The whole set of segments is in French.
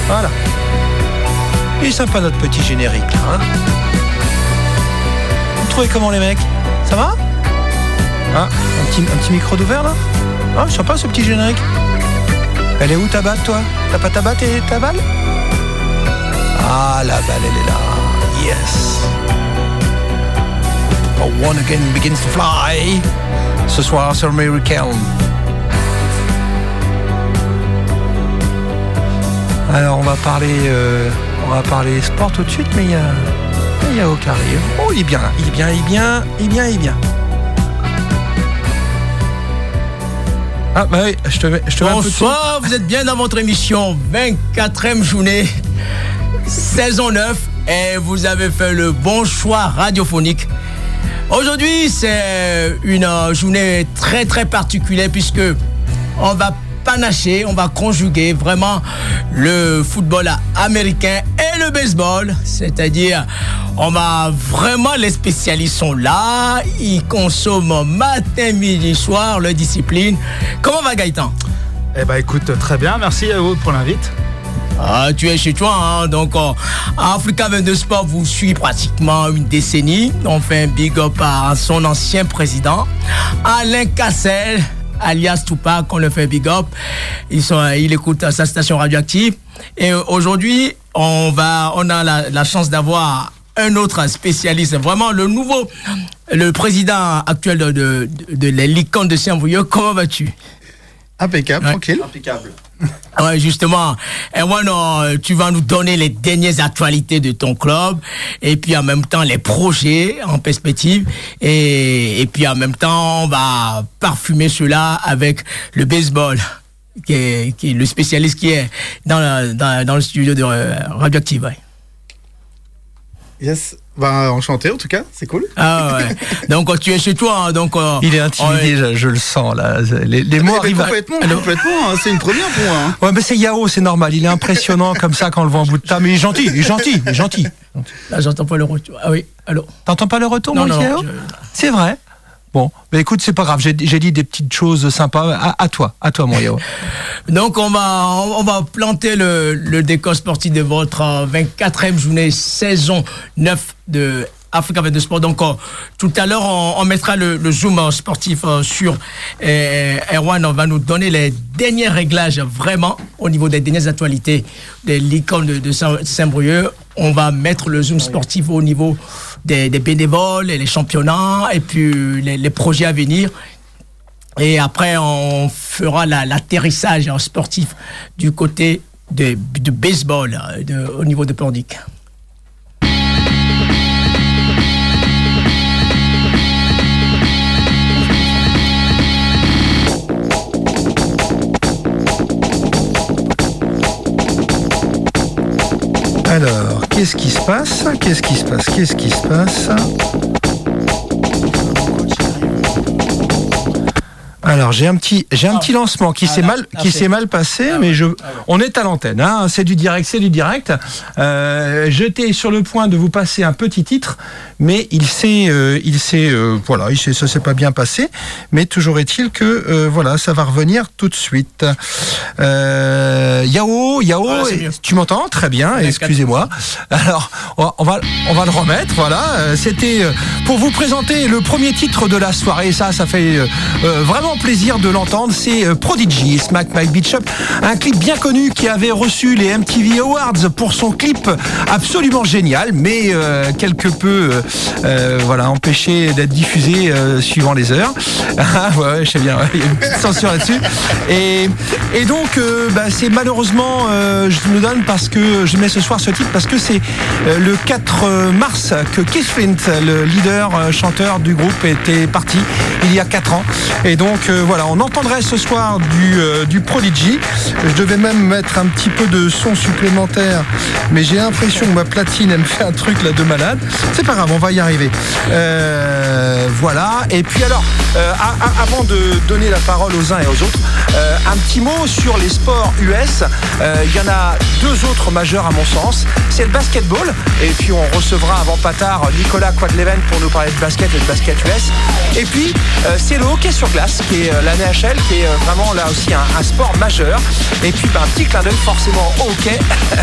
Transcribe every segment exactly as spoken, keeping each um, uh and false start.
Voilà. Il est sympa notre petit générique, hein. Vous trouvez comment les mecs? Ça va? Ah, un petit, un petit micro d'ouvert là? Ah, sympa ce petit générique. Elle est où ta balle toi? T'as pas ta balle et ta balle? Ah, la balle elle est là. Yes. Oh, one again begins to fly. Ce soir sur Miracle. Alors on va parler, euh, on va parler sport tout de suite, mais il y a, il y a aucun arrive. Oh, il est bien, il est bien, il est bien, il est bien, il est bien. Ah bah oui, je te mets, je te mets un peu de Bonsoir, vous êtes bien dans votre émission vingt-quatrième journée, saison neuf, et vous avez fait le bon choix radiophonique. Aujourd'hui, c'est une journée très très particulière puisque on va panacher, on va conjuguer vraiment le football américain et le baseball, c'est-à-dire on va vraiment, les spécialistes sont là, ils consomment matin, midi, soir leur discipline. Comment va Gaëtan? Eh ben écoute, très bien, merci Yao pour l'invite. Ah, tu es chez toi, hein? Donc euh, Africa vingt-deux Sport vous suit pratiquement une décennie. On fait un big up à son ancien président Alain Cassel, alias Tupac, on le fait big up. Ils sont, il écoute sa station radioactive. Et aujourd'hui, on va, on a la, la chance d'avoir un autre spécialiste, vraiment le nouveau, le président actuel de, de, de, de la Licorne de Saint-Brieuc. Comment vas-tu? Impeccable, ouais. Tranquille. Impeccable. Ouais, justement. Et voilà, tu vas nous donner les dernières actualités de ton club, et puis en même temps les projets en perspective, et, et puis en même temps on va parfumer cela avec le baseball, qui est, qui est le spécialiste qui est dans, la, dans, dans le studio de Radioactive. Ouais. Yes, bah enchanté en tout cas, c'est cool. Ah ouais. Donc tu es chez toi, hein, donc euh, il est intimidé, je, je le sens là. Les, les mots arrivent. Complètement, à... complètement. Hein, c'est une première pour moi. Hein. Ouais, mais c'est Yao, c'est normal. Il est impressionnant comme ça quand on le voit en bout de table. Mais il est gentil, il est gentil, il est gentil. Là, j'entends pas le retour. Ah oui, allô. T'entends pas le retour, non, mon non, Yao? je... C'est vrai. Bon, mais écoute, c'est pas grave. J'ai, j'ai dit des petites choses sympas. À, à toi, à toi, mon Yao. Donc on va on va planter le, le décor sportif de votre vingt-quatrième journée saison neuf de Africa vingt-deux Sport. Donc euh, tout à l'heure on, on mettra le, le zoom sportif euh, sur euh, Erwan. On va nous donner les derniers réglages vraiment au niveau des dernières actualités des Licornes de, de Saint-Brieuc. On va mettre le zoom sportif au niveau des, des bénévoles et les championnats et puis les, les projets à venir. Et après, on fera la, l'atterrissage sportif du côté de, de baseball de, au niveau de Pordic. Alors, qu'est-ce qui se passe? Qu'est-ce qui se passe? Qu'est-ce qui se passe? Alors j'ai un petit j'ai un petit lancement qui ah, s'est là, mal là, qui s'est mal passé, ah, mais je ah, ouais. On est à l'antenne, hein, c'est du direct, c'est du direct. Euh, j'étais sur le point de vous passer un petit titre, mais il s'est euh, il s'est euh, voilà, il s'est, ça s'est pas bien passé, mais toujours est-il que euh, voilà, ça va revenir tout de suite. Euh, Yao, Yao, ah, tu m'entends? Très bien, ouais, excusez-moi. Alors on va on va le remettre, voilà. C'était pour vous présenter le premier titre de la soirée. Ça, ça fait euh, vraiment plaisir de l'entendre, c'est Prodigy, Smack My Bitch Up, un clip bien connu qui avait reçu les M T V Awards pour son clip absolument génial, mais euh, quelque peu euh, euh, voilà, empêché d'être diffusé euh, suivant les heures. Ah ouais, je sais bien, ouais, il y a une petite censure là-dessus. Et, et donc, euh, bah, c'est malheureusement, euh, je le donne parce que je mets ce soir ce titre parce que c'est euh, le quatre mars que Keith Flint, le leader euh, chanteur du groupe, était parti il y a quatre ans. Et donc euh, voilà, on entendrait ce soir du, euh, du Prodigy. Je devais même mettre un petit peu de son supplémentaire, mais j'ai l'impression que ma platine, elle me fait un truc là de malade. C'est pas grave, on va y arriver. Euh, voilà. Et puis alors, euh, a, a, avant de donner la parole aux uns et aux autres, euh, un petit mot sur les sports U S. Euh, il y en a deux autres majeurs à mon sens. C'est le basketball. Et puis on recevra avant pas tard Nicolas Quadleven pour nous parler de basket et de basket U S. Et puis euh, c'est le hockey sur glace qui et euh, la N H L qui est euh, vraiment là aussi un, un sport majeur. Et puis bah, un petit clin d'œil forcément au hockey,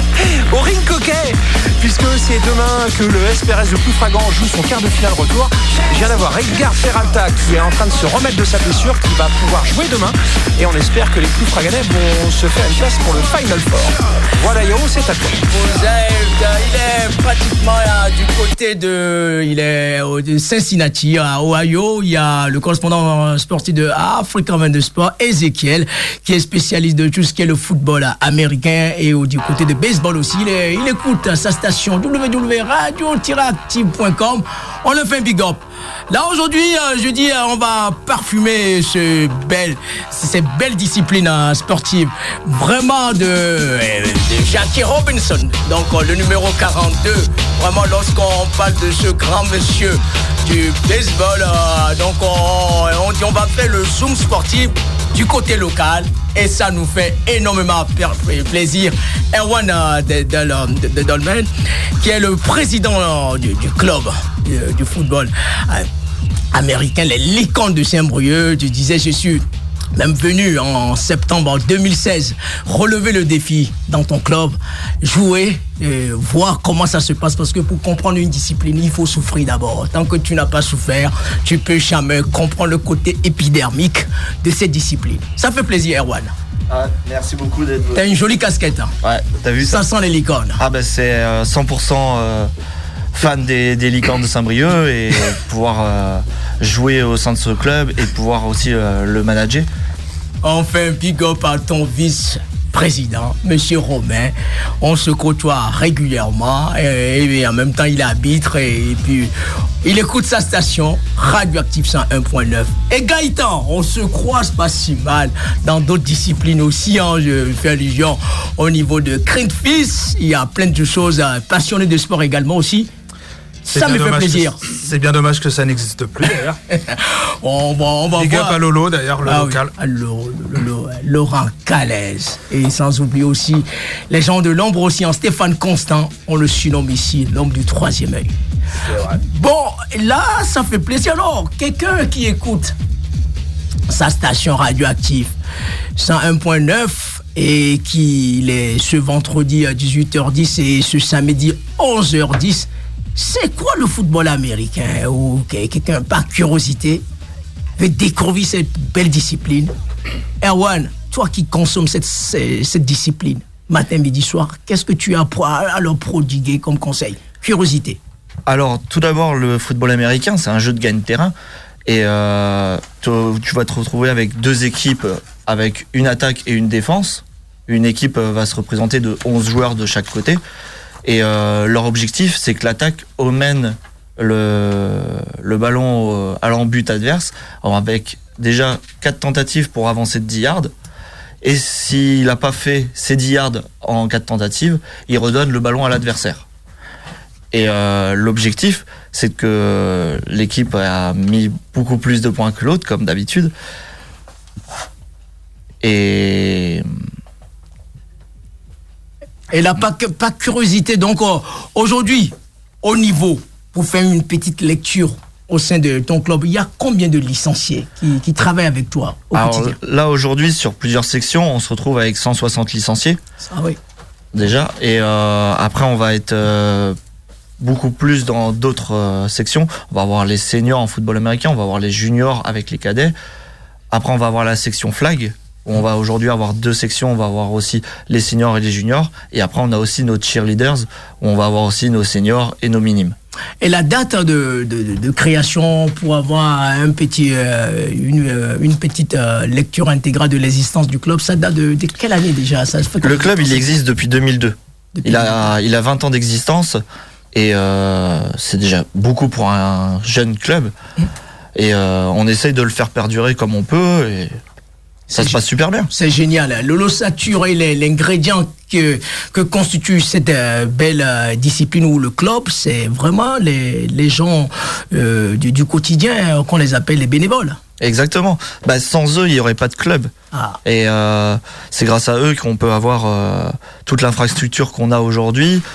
au rink hockey, puisque c'est demain que le S P R S de Ploufragan joue son quart de finale retour. Je viens d'avoir Edgar Peralta qui est en train de se remettre de sa blessure, qui va pouvoir jouer demain, et on espère que les Ploufraganais vont se faire une place pour le Final Four. Voilà Yo, c'est à toi. Vous êtes, il est pratiquement là, du côté de, il est au- de Cincinnati, à Ohio. Il y a le correspondant sportif de Africa vingt-deux Sport, Ezekiel, qui est spécialiste de tout ce qui est le football américain, et au- du côté de baseball aussi. Il, est- il écoute sa station w w w point radio tiret active point com. On le fait un big up. Là aujourd'hui, euh, je dis, euh, on va parfumer ce bel, ces belles disciplines euh, sportives, vraiment de, euh, de Jackie Robinson. Donc euh, le numéro quarante-deux. Vraiment, lorsqu'on parle de ce grand monsieur du baseball, euh, donc on, on dit on va faire le zoom sportif du côté local, et ça nous fait énormément per- plaisir. Erwan euh, de, de, de, de Dolmen, qui est le président euh, du, du club euh, du football euh, américain, les Licons de Saint-Brieuc. Tu disais, je suis même venu en septembre deux mille seize relever le défi dans ton club, jouer, euh, voir comment ça se passe, parce que pour comprendre une discipline, il faut souffrir d'abord. Tant que tu n'as pas souffert, tu peux jamais comprendre le côté épidermique de cette discipline. Ça fait plaisir, Erwan. Ah, merci beaucoup d'être T'as une jolie casquette, hein. Ouais, t'as vu ça? Ça sent les licornes. Ah bah c'est euh, cent pour cent euh, fan des, des Licornes de Saint-Brieuc, et pouvoir euh, jouer au sein de ce club et pouvoir aussi euh, le manager. On fait un big up à ton vice-président, Monsieur Romain. On se côtoie régulièrement, et, et en même temps il est arbitre, et, et puis il écoute sa station Radioactive cent un point neuf. Et Gaëtan, on se croise pas si mal dans d'autres disciplines aussi, hein. Je fais allusion au niveau de Greenpeace. Il y a plein de choses, euh, passionné de sport également aussi. C'est Ça bien me fait dommage plaisir. que- C'est bien dommage que ça n'existe plus d'ailleurs. On va, on va Big voir. up à Lolo d'ailleurs, le Ah oui, local. à Lo- Lo- Lo- Laurent Calès. Et sans oublier aussi les gens de l'ombre aussi, en Stéphane Constant, on le surnomme ici l'homme du troisième œil. Bon, là, ça fait plaisir. Alors, quelqu'un qui écoute sa station radioactive cent un point neuf, et qui est ce vendredi à dix-huit heures dix et ce samedi onze heures dix, c'est quoi le football américain? Ou que- quelqu'un par curiosité veut découvrir cette belle discipline. Erwan, toi qui consommes cette, cette, cette discipline matin, midi, soir, qu'est-ce que tu as pour- à leur prodiguer comme conseil? Curiosité. Alors tout d'abord, le football américain, c'est un jeu de gagne-terrain, et euh, tu, tu vas te retrouver avec deux équipes avec une attaque et une défense. Une équipe va se représenter de onze joueurs de chaque côté, et euh, leur objectif, c'est que l'attaque emmène le, le ballon au- à l'embut adverse, alors avec déjà quatre tentatives pour avancer de dix yards. Et s'il n'a pas fait ces dix yards en quatre tentatives, il redonne le ballon à l'adversaire. Et euh, l'objectif, c'est que l'équipe a mis beaucoup plus de points que l'autre, comme d'habitude. Et Et là, pas, que- pas curiosité. Donc, euh, aujourd'hui, au niveau, pour faire une petite lecture au sein de ton club, il y a combien de licenciés qui, qui travaillent avec toi au alors, quotidien? là, aujourd'hui, sur plusieurs sections, on se retrouve avec cent soixante licenciés, Ah oui. déjà. Et euh, après, on va être euh, beaucoup plus dans d'autres euh, sections. On va avoir les seniors en football américain, on va avoir les juniors avec les cadets. Après, on va avoir la section flag, où on va aujourd'hui avoir deux sections. On va avoir aussi les seniors et les juniors. Et après, on a aussi nos cheerleaders, où on va avoir aussi nos seniors et nos minimes. Et la date de, de, de création pour avoir un petit, euh, une, euh, une petite euh, lecture intégrale de l'existence du club, ça date de, de quelle année déjà? Ça fait Le combien de club, temps, il ça? existe depuis deux mille deux. Depuis Il a, il a vingt ans d'existence, et euh, c'est déjà beaucoup pour un jeune club. Mmh. Et euh, on essaye de le faire perdurer comme on peut, et ça C'est se passe super bien. C'est génial. L'holosature et les- l'ingrédient que, que constitue cette euh, belle euh, discipline ou le club, c'est vraiment les, les gens euh, du, du quotidien, euh, qu'on les appelle les bénévoles. Exactement. Bah, sans eux, il n'y aurait pas de club. Ah. Et euh, c'est grâce à eux qu'on peut avoir euh, toute l'infrastructure qu'on a aujourd'hui.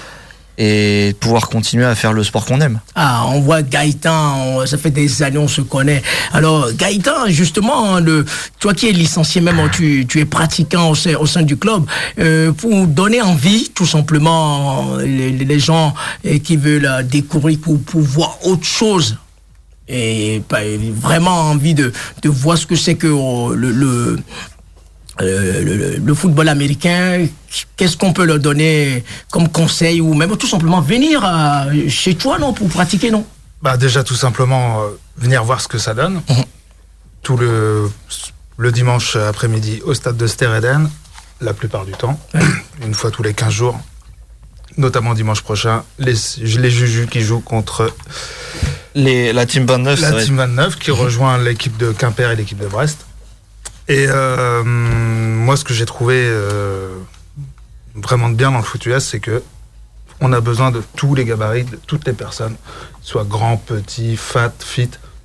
et pouvoir continuer à faire le sport qu'on aime. Ah, on voit Gaëtan, on- ça fait des années on se connaît. Alors Gaëtan, justement, le, toi qui es licencié même, tu, tu es pratiquant au sein, au sein du club, euh, pour donner envie, tout simplement, les, les gens eh, qui veulent euh, découvrir, pour, pour voir autre chose. Et bah, vraiment envie de, de voir ce que c'est que oh, le, le, euh, le, le football américain. Qu'est-ce qu'on peut leur donner comme conseil, ou même tout simplement venir euh, chez toi, non, pour pratiquer, non? Bah déjà tout simplement euh, venir voir ce que ça donne. Mhm. Tout le, le dimanche après-midi au stade de Stereden, la plupart du temps, Ouais. une fois tous les quinze jours, notamment dimanche prochain, les, les Jujus qui jouent contre Les, la Team vingt-neuf, ça la va être- Team vingt-neuf qui rejoint l'équipe de Quimper et l'équipe de Brest. Et euh, moi, ce que j'ai trouvé euh, vraiment de bien dans le foot U S, c'est que on a besoin de tous les gabarits, de toutes les personnes, soit grands, petits, fat, fit.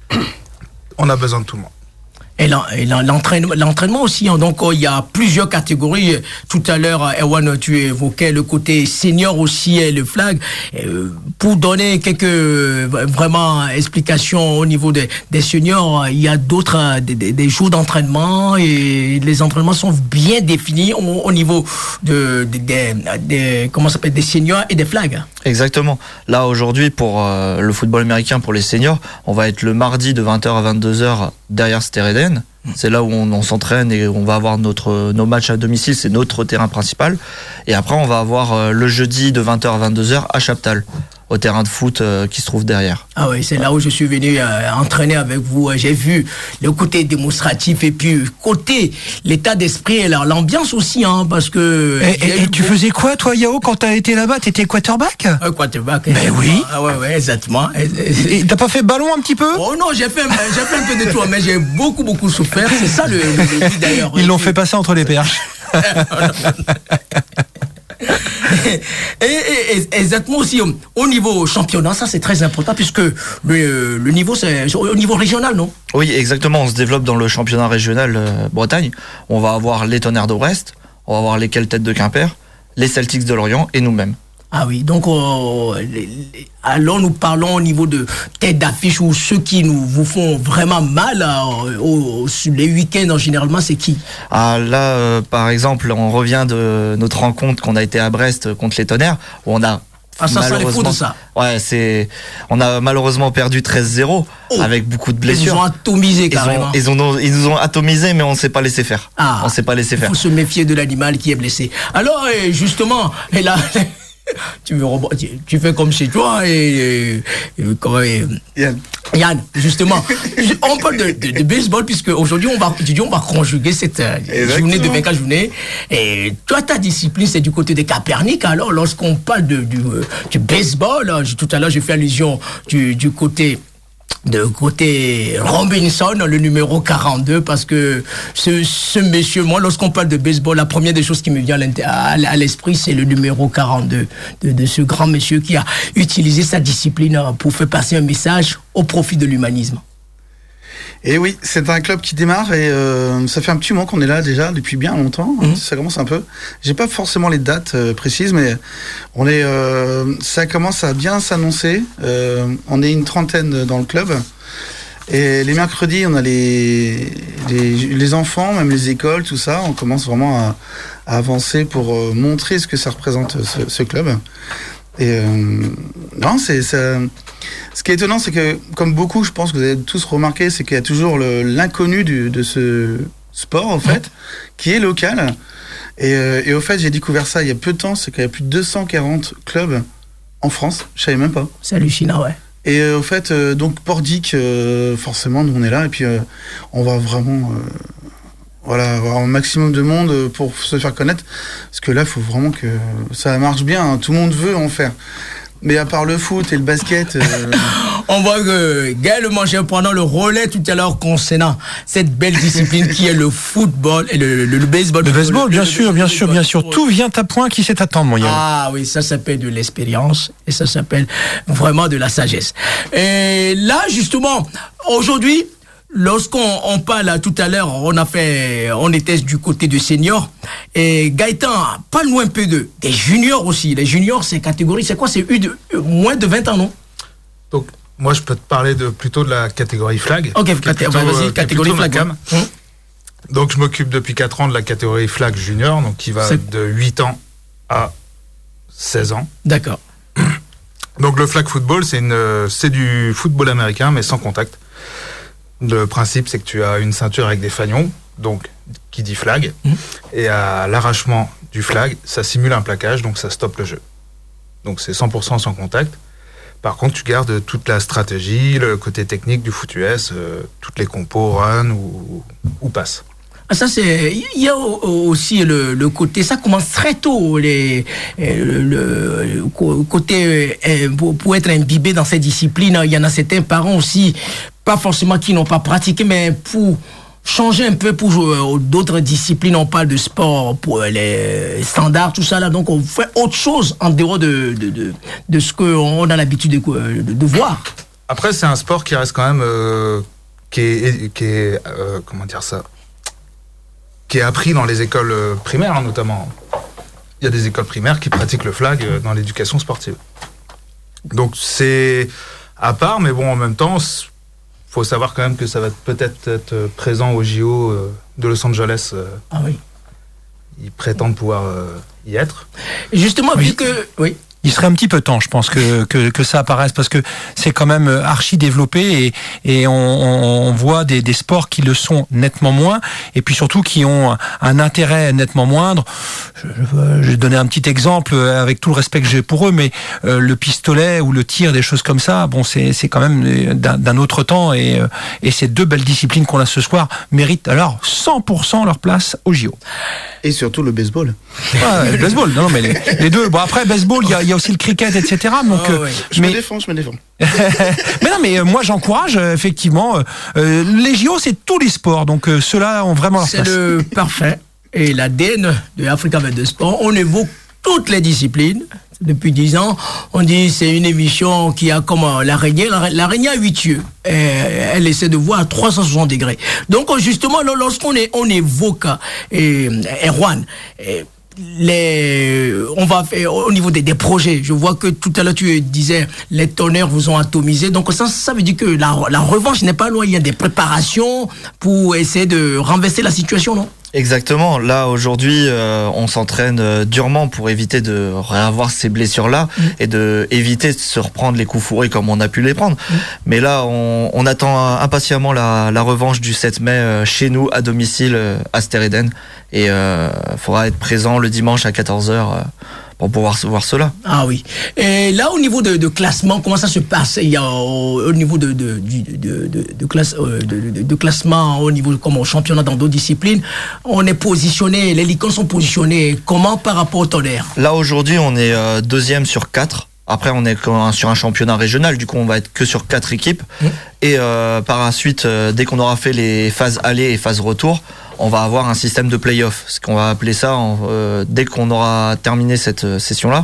On a besoin de tout le monde. Et l'en- et l'en- l'entraînement, l'entraînement aussi, hein. Donc, oh, il y a plusieurs catégories. Tout à l'heure, euh, Erwan, tu évoquais le côté senior aussi et le flag. Euh, pour donner quelques euh, vraiment explications au niveau des, des seniors, euh, il y a d'autres euh, des, des- des jours d'entraînement, et les entraînements sont bien définis au, au niveau de, de- des- des comment ça s'appelle, des seniors et des flags. Exactement. Là, aujourd'hui, pour euh, le football américain, pour les seniors, on va être le mardi de vingt heures à vingt-deux heures derrière Stereden. C'est là où on, on s'entraîne et on va avoir notre, nos matchs à domicile, c'est notre terrain principal. Et après, on va avoir euh, le jeudi de vingt heures à vingt-deux heures à Chaptal, au terrain de foot euh, qui se trouve derrière. Ah oui, c'est là où je suis venu euh, entraîner avec vous. J'ai vu le côté démonstratif, et puis côté l'état d'esprit et la- l'ambiance aussi, hein, parce que... Et, et- et tu faisais quoi, toi, Yao, quand t'as été là-bas? T'étais quarterback? Un quarterback. Ben oui. Ah ouais, ouais, exactement. Et- et- Et t'as pas fait ballon un petit peu? Oh non, j'ai fait, j'ai fait un peu de tout, mais j'ai beaucoup, beaucoup souffert. C'est ça le, le, le but, d'ailleurs. Ils l'ont fait passer entre les perches. Et, et- et exactement aussi au, au niveau championnat, ça c'est très important, puisque le, le niveau, c'est au niveau régional, non? Oui, exactement. On se développe dans le championnat régional euh, Bretagne. On va avoir les Tonnerres de Brest, on va avoir les Keltet de Quimper, les Celtics de Lorient et nous-mêmes. Ah oui, donc euh, les- les- alors nous parlons au niveau de tête d'affiche, ou ceux qui nous vous font vraiment mal euh, au- au- sur les week-ends en généralement, c'est qui? Ah, là, euh, par exemple, on revient de notre rencontre qu'on a été à Brest contre les Tonnerres, où on a Ah, ça, ça les malheureusement, fout de ça. Ouais, c'est, on a malheureusement perdu treize zéro Oh. avec beaucoup de Ils nous ont blessures. atomisé Ils, carrément. ont, ils, ont, ils nous ont atomisés, mais on ne s'est pas laissé faire. Ah. On s'est pas laissé Il faire. faut se méfier de l'animal qui est blessé. Alors, euh, justement, et là, tu, me rebo- tu, tu fais comme chez toi, et, et- et comment, et- Yann. Yann, justement, on parle de, de, de baseball, puisque aujourd'hui on va, aujourd'hui, on va conjuguer cette euh, Exactement. journée de vingt-quatre journées. Et toi, ta discipline, c'est du côté de Capernic. Alors, lorsqu'on parle de, du, euh, du baseball, euh, tout à l'heure, j'ai fait allusion du, du côté de côté Robinson, le numéro quarante-deux, parce que ce, ce monsieur, moi, lorsqu'on parle de baseball, la première des choses qui me vient à l'inté- à, à l'esprit, c'est le numéro quarante-deux de, de ce grand monsieur qui a utilisé sa discipline pour faire passer un message au profit de l'humanisme. Et oui, c'est un club qui démarre, et euh, ça fait un petit moment qu'on est là déjà, depuis bien longtemps. Mhm. Ça commence un peu. J'ai pas forcément les dates euh, précises, mais on est, euh, ça commence à bien s'annoncer. Euh, on est une trentaine dans le club. Et les mercredis, on a les, les, les enfants, même les écoles, tout ça. On commence vraiment à, à avancer pour euh, montrer ce que ça représente, ce, ce club. Et euh, non, c'est ça. Ce qui est étonnant, c'est que, comme beaucoup, je pense que vous avez tous remarqué, c'est qu'il y a toujours le- l'inconnu du- de ce sport, en fait, qui est local. Et, euh, et au fait, j'ai découvert ça il y a peu de temps, c'est qu'il y a plus de deux cent quarante clubs en France. Je savais même pas. C'est hallucinant, ouais. Et euh, au fait, euh, donc Pordic, euh, forcément, nous on est là, et puis euh, on va vraiment, euh, voilà, avoir un maximum de monde euh, pour se faire connaître, parce que là, il faut vraiment que ça marche bien. Hein. Tout le monde veut en faire. Mais à part le foot et le basket, euh, On voit que Gaël Manger prenant le relais tout à l'heure concernant cette belle discipline qui est le football et le, le, le baseball. Le baseball, bien le- sûr, le- bien le- sûr, bien sûr. Tout vient à point qui sait attendre, mon Yann. Ah oui, ça s'appelle de l'expérience, et ça s'appelle vraiment de la sagesse. Et là, justement, aujourd'hui, lorsqu'on on parle tout à l'heure, on a fait, on était du côté de seniors. Et Gaëtan, parle-nous un peu de, des juniors aussi. Les juniors, c'est catégorie, c'est quoi? C'est U de, moins de vingt ans, non? Donc, moi, je peux te parler de, plutôt de la catégorie flag. Ok, caté- bah, vas-y, euh, catégorie flag. Hum. Donc, je m'occupe depuis quatre ans de la catégorie flag junior, donc qui va c'est... de huit ans à seize ans. D'accord. Donc, le flag football, c'est, une, c'est du football américain, mais sans contact. Le principe, c'est que tu as une ceinture avec des fanions, donc qui dit flag, mmh. et à l'arrachement du flag, ça simule un plaquage, donc ça stoppe le jeu. Donc, c'est cent pour cent sans contact. Par contre, tu gardes toute la stratégie, le côté technique du foot U S, euh, toutes les compos, run ou, ou passe. Ah, ça c'est, il y a aussi le, le côté, ça commence très tôt, les, le, le côté pour, pour être imbibé dans cette discipline. Il y en a certains parents aussi, pas forcément qui n'ont pas pratiqué, mais pour changer un peu pour jouer d'autres disciplines. On parle de sport pour les standards, tout ça là. Donc on fait autre chose en dehors de de de, de ce qu'on a l'habitude de, de, de voir. Après, c'est un sport qui reste quand même euh, qui est qui est euh, comment dire ça, qui est appris dans les écoles primaires, hein, notamment. Il y a des écoles primaires qui pratiquent le flag dans l'éducation sportive. Donc c'est à part, mais bon, en même temps, faut savoir quand même que ça va peut-être être présent au J O de Los Angeles. Ah oui. Ils prétendent pouvoir y être. Et justement, oui. vu que... Oui. Il serait un petit peu temps, je pense, que, que, que ça apparaisse, parce que c'est quand même archi développé et, et on, on voit des, des sports qui le sont nettement moins, et puis surtout qui ont un intérêt nettement moindre. Je, je vais donner un petit exemple avec tout le respect que j'ai pour eux, mais euh, le pistolet ou le tir, des choses comme ça, bon, c'est, c'est quand même d'un, d'un autre temps, et, et ces deux belles disciplines qu'on a ce soir méritent alors cent pour cent leur place au J O. Et surtout le baseball. Ouais, le baseball, non, non, mais les, les deux. Bon, après, baseball, il y a, il y a aussi le cricket, et cetera. Donc, oh, ouais. Je mais... me défends, je me défends. mais non, mais euh, moi, j'encourage, euh, effectivement. Euh, les J O, c'est tous les sports. Donc, euh, ceux-là ont vraiment leur c'est place. C'est le parfait. Et l'A D N de Africa vingt-deux Sport, on évoque toutes les disciplines. Depuis dix ans, on dit c'est une émission qui a comme l'araignée, l'araignée a huit yeux. Et elle essaie de voir à trois cent soixante degrés. Donc justement, lorsqu'on est, on évoque et, Erwan, et les, on va faire au niveau des, des projets. Je vois que tout à l'heure tu disais les tonnerres vous ont atomisé. Donc ça, ça veut dire que la, la revanche n'est pas loin. Il y a des préparations pour essayer de renverser la situation, non? Exactement. Là, aujourd'hui, euh, on s'entraîne euh, durement pour éviter de réavoir ces blessures-là mmh. et de éviter de se reprendre les coups fourrés comme on a pu les prendre. Mmh. Mais là, on, on attend impatiemment la, la revanche du sept mai euh, chez nous, à domicile, euh, à Stereden. Et il euh, faudra être présent le dimanche à quatorze heures euh, pour pouvoir voir cela. Ah oui. Et là, au niveau de, de classement, comment ça se passe? Il y a au, au niveau de de de de, de, de, classe, de, de, de classement, au niveau comme au championnat dans d'autres disciplines, on est positionné, les licornes sont positionnées comment par rapport au tonnerre? Là, aujourd'hui, on est euh, deuxième sur quatre. Après, on est sur un championnat régional, du coup, on va être que sur quatre équipes. Mmh. Et euh, par la suite, euh, dès qu'on aura fait les phases aller et phases retour, on va avoir un système de play-off, ce qu'on va appeler ça, en, euh, dès qu'on aura terminé cette session-là.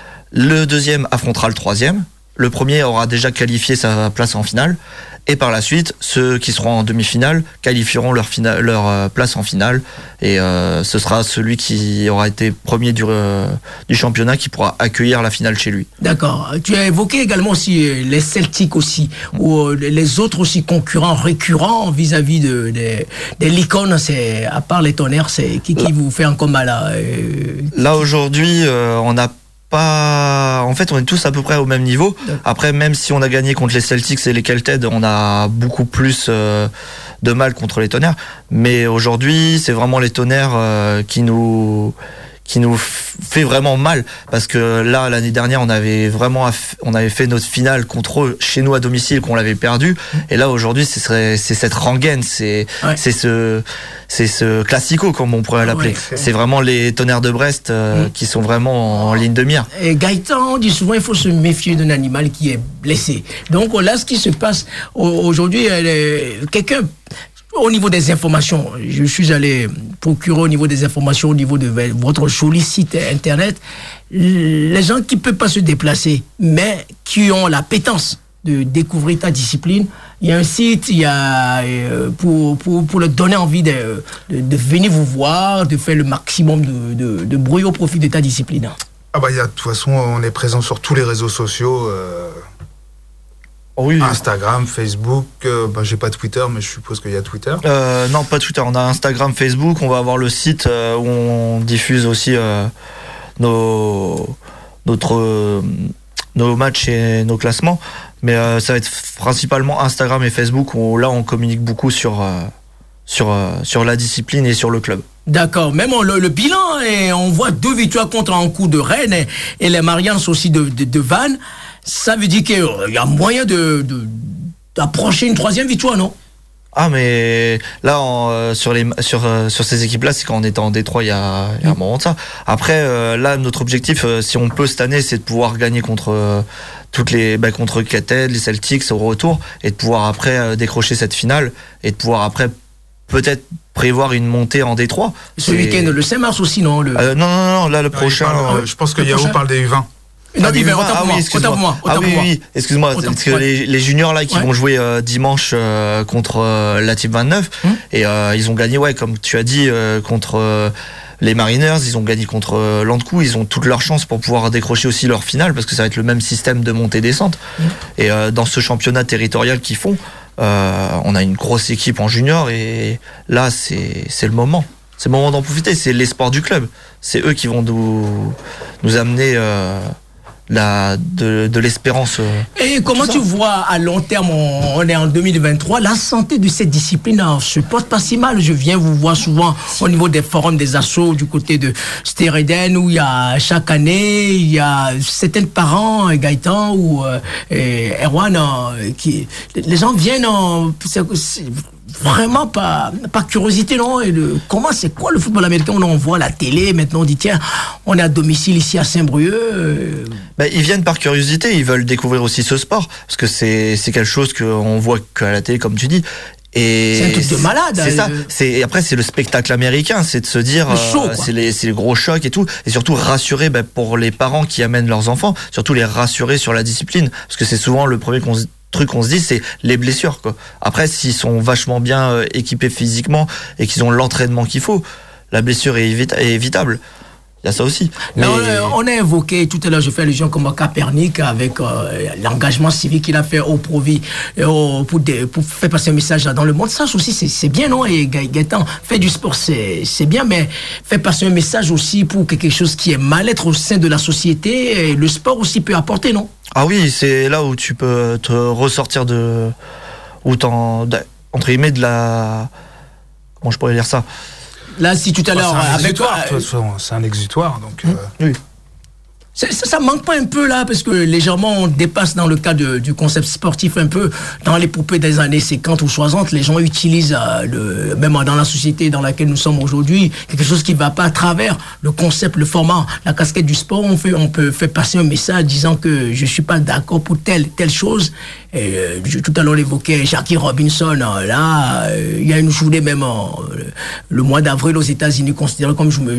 Le deuxième affrontera le troisième. Le premier aura déjà qualifié sa place en finale. Et par la suite, ceux qui seront en demi-finale qualifieront leur, finale, leur euh, place en finale. Et euh, ce sera celui qui aura été premier du, euh, du championnat qui pourra accueillir la finale chez lui. D'accord. Tu as évoqué également aussi les Celtics aussi, ou les autres aussi concurrents récurrents vis-à-vis de, de, des licornes. C'est, à part les tonnerres, c'est qui, qui là, vous fait encore mal là euh, Là aujourd'hui, euh, on a pas... En fait, on est tous à peu près au même niveau. Après, même si on a gagné contre les Celtics et les Celtics, on a beaucoup plus euh, de mal contre les tonnerres. Mais aujourd'hui, c'est vraiment les tonnerres euh, qui nous qui nous fait vraiment mal, parce que là, l'année dernière, on avait vraiment on avait fait notre finale contre eux chez nous à domicile, qu'on l'avait perdu. Et là, aujourd'hui, c'est c'est cette rengaine, c'est ouais. c'est ce c'est ce classico, comme on pourrait l'appeler. Ouais, c'est... c'est vraiment les tonnerres de Brest euh, mmh. qui sont vraiment en ligne de mire. Et Gaëtan, on dit souvent, il faut se méfier d'un animal qui est blessé. Donc là, ce qui se passe aujourd'hui, quelqu'un... Au niveau des informations, je suis allé procurer au niveau des informations, au niveau de votre joli site internet, les gens qui ne peuvent pas se déplacer, mais qui ont la pétence de découvrir ta discipline, il y a un site, il y a euh, pour, pour, pour leur donner envie de, de, de venir vous voir, de faire le maximum de, de, de bruit au profit de ta discipline. Ah bah, il y a, de toute façon, on est présent sur tous les réseaux sociaux. Euh... Oui. Instagram, Facebook, euh, bah, j'ai pas Twitter, mais je suppose qu'il y a Twitter. Euh, non, pas Twitter, on a Instagram, Facebook, on va avoir le site euh, où on diffuse aussi euh, nos, notre, euh, nos matchs et nos classements. Mais euh, ça va être principalement Instagram et Facebook où là on communique beaucoup sur, euh, sur, euh, sur la discipline et sur le club. D'accord, même le, le bilan, et on voit deux victoires contre un coup de Rennes et, et les Marians aussi de, de, de Vannes. Ça veut dire qu'il y a moyen de, de, d'approcher une troisième victoire, non? Ah, mais là, en, euh, sur, les, sur, euh, sur ces équipes-là, c'est quand on était en Détroit il y a, il y a un moment de ça. Après, euh, là, notre objectif, euh, si on peut cette année, c'est de pouvoir gagner contre euh, toutes les, bah, contre Cated, les Celtics au retour, et de pouvoir après euh, décrocher cette finale, et de pouvoir après peut-être prévoir une montée en Détroit. Ce week-end, le cinq mars aussi, non? Le... Euh, non, non, non, là, le Non, prochain. parle, euh, je pense que Yahoo parle des U vingt. Non, Ah, dis, mais autant ah, pour oui, moi, excuse-moi. autant pour moi, Ah autant oui, pour moi. oui, excuse-moi, Autant parce que pour- les, les juniors là qui Ouais. vont jouer euh, dimanche euh, contre euh, la Team vingt-neuf Hum. et euh, ils ont gagné, ouais, comme tu as dit, euh, contre euh, les Mariners, ils ont gagné contre euh, Landcou, ils ont toutes leurs chances pour pouvoir décrocher aussi leur finale parce que ça va être le même système de montée-descente. Hum. Et euh, dans ce championnat territorial qu'ils font, euh, on a une grosse équipe en junior et là c'est c'est le moment. C'est le moment d'en profiter, c'est l'espoir du club. C'est eux qui vont nous, nous amener euh, la, de, de l'espérance. euh. Et comment tu vois à long terme, on, on est en deux mille vingt-trois, la santé de cette discipline ne se porte pas si mal. Je viens vous voir souvent au niveau des forums des assos du côté de Stéréden où il y a chaque année, il y a certains parents, Gaëtan ou euh, et Erwan, euh, qui, les gens viennent en... c'est- c'est vraiment pas, pas curiosité, non? Et le, comment, c'est quoi le football américain? On en voit à la télé, maintenant on dit tiens, on est à domicile ici à Saint-Brieuc. euh, Ben, ils viennent par curiosité, ils veulent découvrir aussi ce sport, parce que c'est c'est quelque chose qu'on voit qu'à la télé, comme tu dis. Et C'est un truc de malade, C'est hein, ça. le- C'est et après c'est le spectacle américain, c'est de se dire, Le show, quoi. c'est les c'est les gros chocs et tout, et surtout rassurer ben, pour les parents qui amènent leurs enfants, surtout les rassurer sur la discipline, parce que c'est souvent le premier qu'on se- truc qu'on se dit, c'est les blessures, quoi. Après, s'ils sont vachement bien euh, équipés physiquement et qu'ils ont l'entraînement qu'il faut, la blessure est, évita- est évitable. Il y a ça aussi. Mais Mais- on, a- on a évoqué tout à l'heure, je fais allusion comme à Capernic avec euh, l'engagement civique qu'il a fait au Provi et au- pour, des- pour faire passer un message dans le monde. Ça aussi, c'est c'est bien, non? Et Ga- Gaëtan, faire du sport, c'est c'est bien, mais faire passer un message aussi pour quelque chose qui est mal-être au sein de la société, et le sport aussi peut apporter, non? Ah oui, c'est là où tu peux te ressortir de... Ou t'en... de- entre guillemets de la... Comment je pourrais dire ça? Là, si tout à Bah, l'heure, c'est un avec exutoire, de euh, toute façon, c'est un exutoire. Donc, euh, Oui. Ça, ça, ça manque pas un peu là, parce que légèrement on dépasse dans le cadre de- du concept sportif un peu. Dans l'épopée des années cinquante ou soixante, les gens utilisent, euh, le, même dans la société dans laquelle nous sommes aujourd'hui, quelque chose qui va pas à travers le concept, le format, la casquette du sport. On, fait, on peut faire passer un message disant que je suis pas d'accord pour telle, telle chose. Et, euh, je- tout à l'heure on évoquait Jackie Robinson. euh, là, euh, il y a une journée même, en, euh, le mois d'avril aux États-Unis, considéré comme chômé,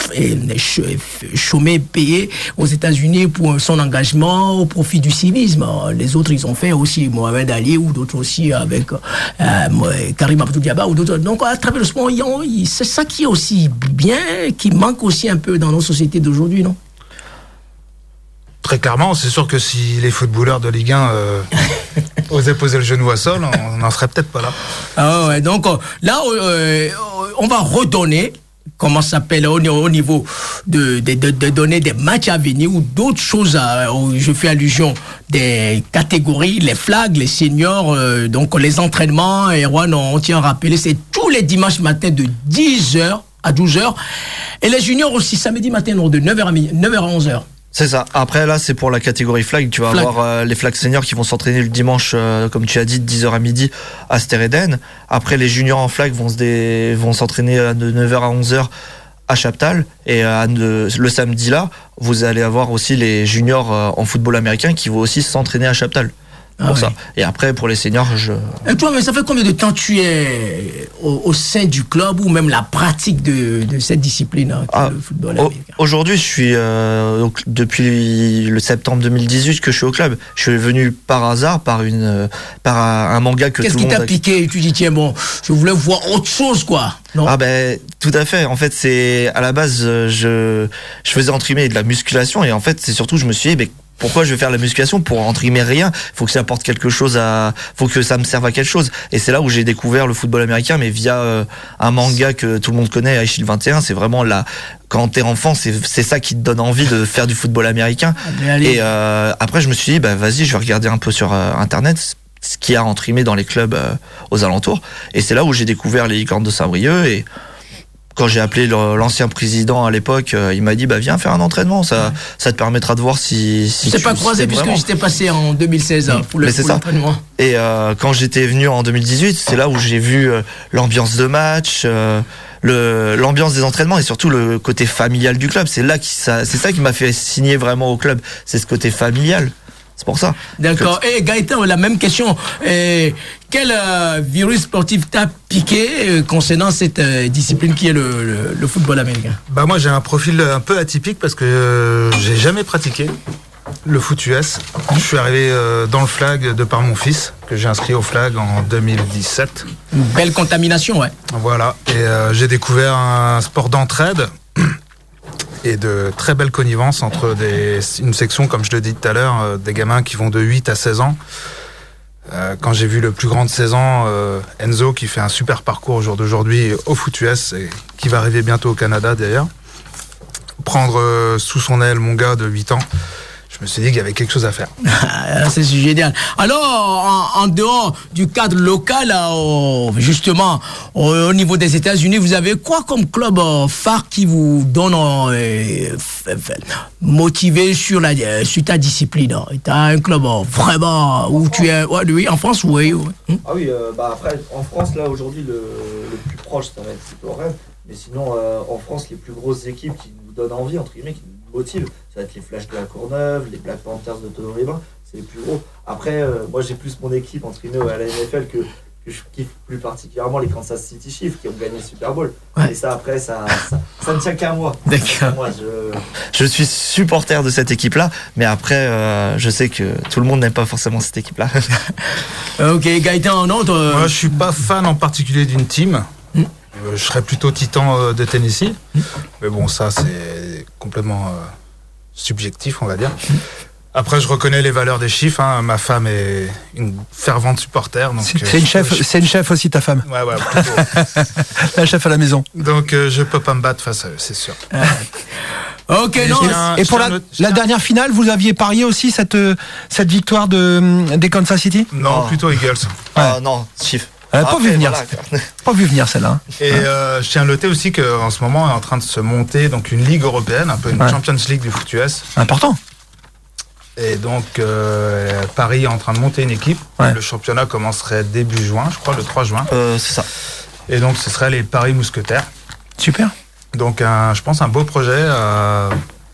chômé payé aux États-Unis pour son engagement au profit du civisme. Les autres, ils ont fait aussi, Mohamed Ali ou d'autres aussi avec euh, Karim Abdou-Diaba ou d'autres. Donc, à travers le sport, il y a- il- c'est ça qui est aussi bien, qui manque aussi un peu dans nos sociétés d'aujourd'hui, non? très clairement, c'est sûr que si les footballeurs de Ligue un euh, osaient poser le genou au sol, on n'en serait peut-être pas là. Ah ouais, donc euh, là, euh, on va redonner, comment ça s'appelle, au, au niveau de, de, de, de donner des matchs à venir ou d'autres choses, à, où je fais allusion, des catégories, les flags, les seniors, euh, donc les entraînements, et Erwan, on tient à rappeler, c'est tous les dimanches matins de dix heures à douze heures, et les juniors aussi, samedi matin, non, de neuf heures à onze heures. C'est ça. Après, là, c'est pour la catégorie flag. Tu vas Flag. avoir euh, les flags seniors qui vont s'entraîner le dimanche, euh, comme tu as dit, de dix heures à midi à Stéréden. Après, les juniors en flag vont se dé... vont s'entraîner euh, de neuf heures à onze heures à Chaptal. Et euh, de... le samedi là, vous allez avoir aussi les juniors euh, en football américain qui vont aussi s'entraîner à Chaptal. pour Ah ça. ouais. Et après, pour les seniors, je... Et toi, mais ça fait combien de temps tu es au, au sein du club ou même la pratique de, de cette discipline, hein, Ah, le football au- américain? Aujourd'hui, je suis euh, au cl- depuis le septembre deux mille dix-huit que je suis au club. Je suis venu par hasard, par une, euh, par un, un manga que Qu'est-ce tout qui le monde t'a a- piqué? Tu dis, tiens, bon, je voulais voir autre chose, quoi. Non? Ah ben tout à fait. En fait, c'est à la base, euh, je je faisais entraîner de la musculation et en fait, c'est surtout je me suis dit, ben, pourquoi je vais faire la musculation pour entraîner rien? Faut que ça apporte quelque chose à, faut que ça me serve à quelque chose. Et c'est là où j'ai découvert le football américain, mais via euh, un manga que tout le monde connaît, High Shield vingt et un. C'est vraiment là, quand t'es enfant, c'est c'est ça qui te donne envie de faire du football américain. Allez, allez. Et euh, après, je me suis dit, bah vas-y, je vais regarder un peu sur euh, internet ce qu'il y a entraîné dans les clubs euh, aux alentours. Et c'est là où j'ai découvert les Licornes de Saint-Brieuc. Et quand j'ai appelé le- l'ancien président à l'époque, euh, il m'a dit, bah viens faire un entraînement, ça, ça te permettra de voir si. si Je t'ai tu- pas si croisé t'aimes puisque vraiment. j'étais passé en deux mille seize hein, pour le Mais c'est pour ça. l'entraînement. Et euh, quand j'étais venu en deux mille dix-huit, c'est là où j'ai vu euh, l'ambiance de match, euh, le l'ambiance des entraînements et surtout le côté familial du club. C'est là qui ça, c'est ça qui m'a fait signer vraiment au club. C'est ce côté familial. C'est pour ça. D'accord. Et Gaëtan, la même question. Et quel euh, virus sportif t'a piqué euh, concernant cette euh, discipline qui est le, le, le football américain? Bah moi j'ai un profil un peu atypique parce que euh, j'ai jamais pratiqué le foot U S. Je suis arrivé euh, dans le flag de par mon fils que j'ai inscrit au flag en deux mille dix-sept. Une belle contamination, ouais. Voilà. Et euh, j'ai découvert un sport d'entraide et de très belle connivence entre des, une section, comme je le dis tout à l'heure, euh, des gamins qui vont de huit à seize ans. Euh, quand j'ai vu le plus grand de seize ans, euh, Enzo, qui fait un super parcours au jour d'aujourd'hui au foot U S et qui va arriver bientôt au Canada d'ailleurs, prendre euh, sous son aile mon gars de huit ans, je me suis dit qu'il y avait quelque chose à faire. Ah, c'est génial. Alors, en, en dehors du cadre local, là, au- justement, au, au niveau des États-Unis, vous avez quoi comme club euh, phare qui vous donne euh, f- f- motivé sur, la, euh, sur ta discipline? Hein? Tu as un club euh, vraiment où tu es. Ouais, oui, en France, oui. oui. Hum? Ah oui, euh, bah après, en France, là, aujourd'hui, le, le plus proche, ça va être plutôt Rennes. Mais sinon, euh, en France, les plus grosses équipes qui nous donnent envie, entre guillemets, qui nous motivent, ça va être les Flash de la Courneuve, les Black Panthers de Thonon-les-Bains, c'est les plus gros. Après, euh, moi, j'ai plus mon équipe, entre guillemets, à la N F L que, que je kiffe plus particulièrement les Kansas City Chiefs qui ont gagné le Super Bowl. Ouais. Et ça, après, ça, ça, ça ne tient qu'à moi. D'accord. Moi, je... je suis supporter de cette équipe-là, mais après, euh, je sais que tout le monde n'aime pas forcément cette équipe-là. Ok, Gaëtan, non toi, Moi, je suis pas fan en particulier d'une team. Mm. Euh, je serais plutôt Titan euh, de Tennessee. Mm. Mais bon, ça, c'est complètement euh, subjectif, on va dire. Mm. Après, je reconnais les valeurs des chiffres. Hein. Ma femme est une fervente supporter. donc, C'est euh, c'est une je- chef, je- c'est une chef aussi ta femme. Ouais, ouais, plutôt. La chef à la maison. Donc, euh, je peux pas me battre face à eux, c'est sûr. Ok, non. je tiens- Et je pour tiens la, à noter- la dernière finale, vous aviez parié aussi cette, euh, cette victoire de, des Kansas City? Non, Oh. plutôt Eagles. Ah non, chiffre. Elle a pas vu venir. Voilà, quoi. Pas vu venir celle-là. hein. Et euh, je tiens à noter aussi qu'en ce moment est en train de se monter donc une ligue européenne, un peu une Ouais. Champions League du foot U S. Important. Et donc euh, Paris est en train de monter une équipe. Ouais. Le championnat commencerait début juin, je crois, le trois juin. Euh, c'est ça. Et donc ce serait les Paris Mousquetaires. Super. Donc un, je pense un beau projet à,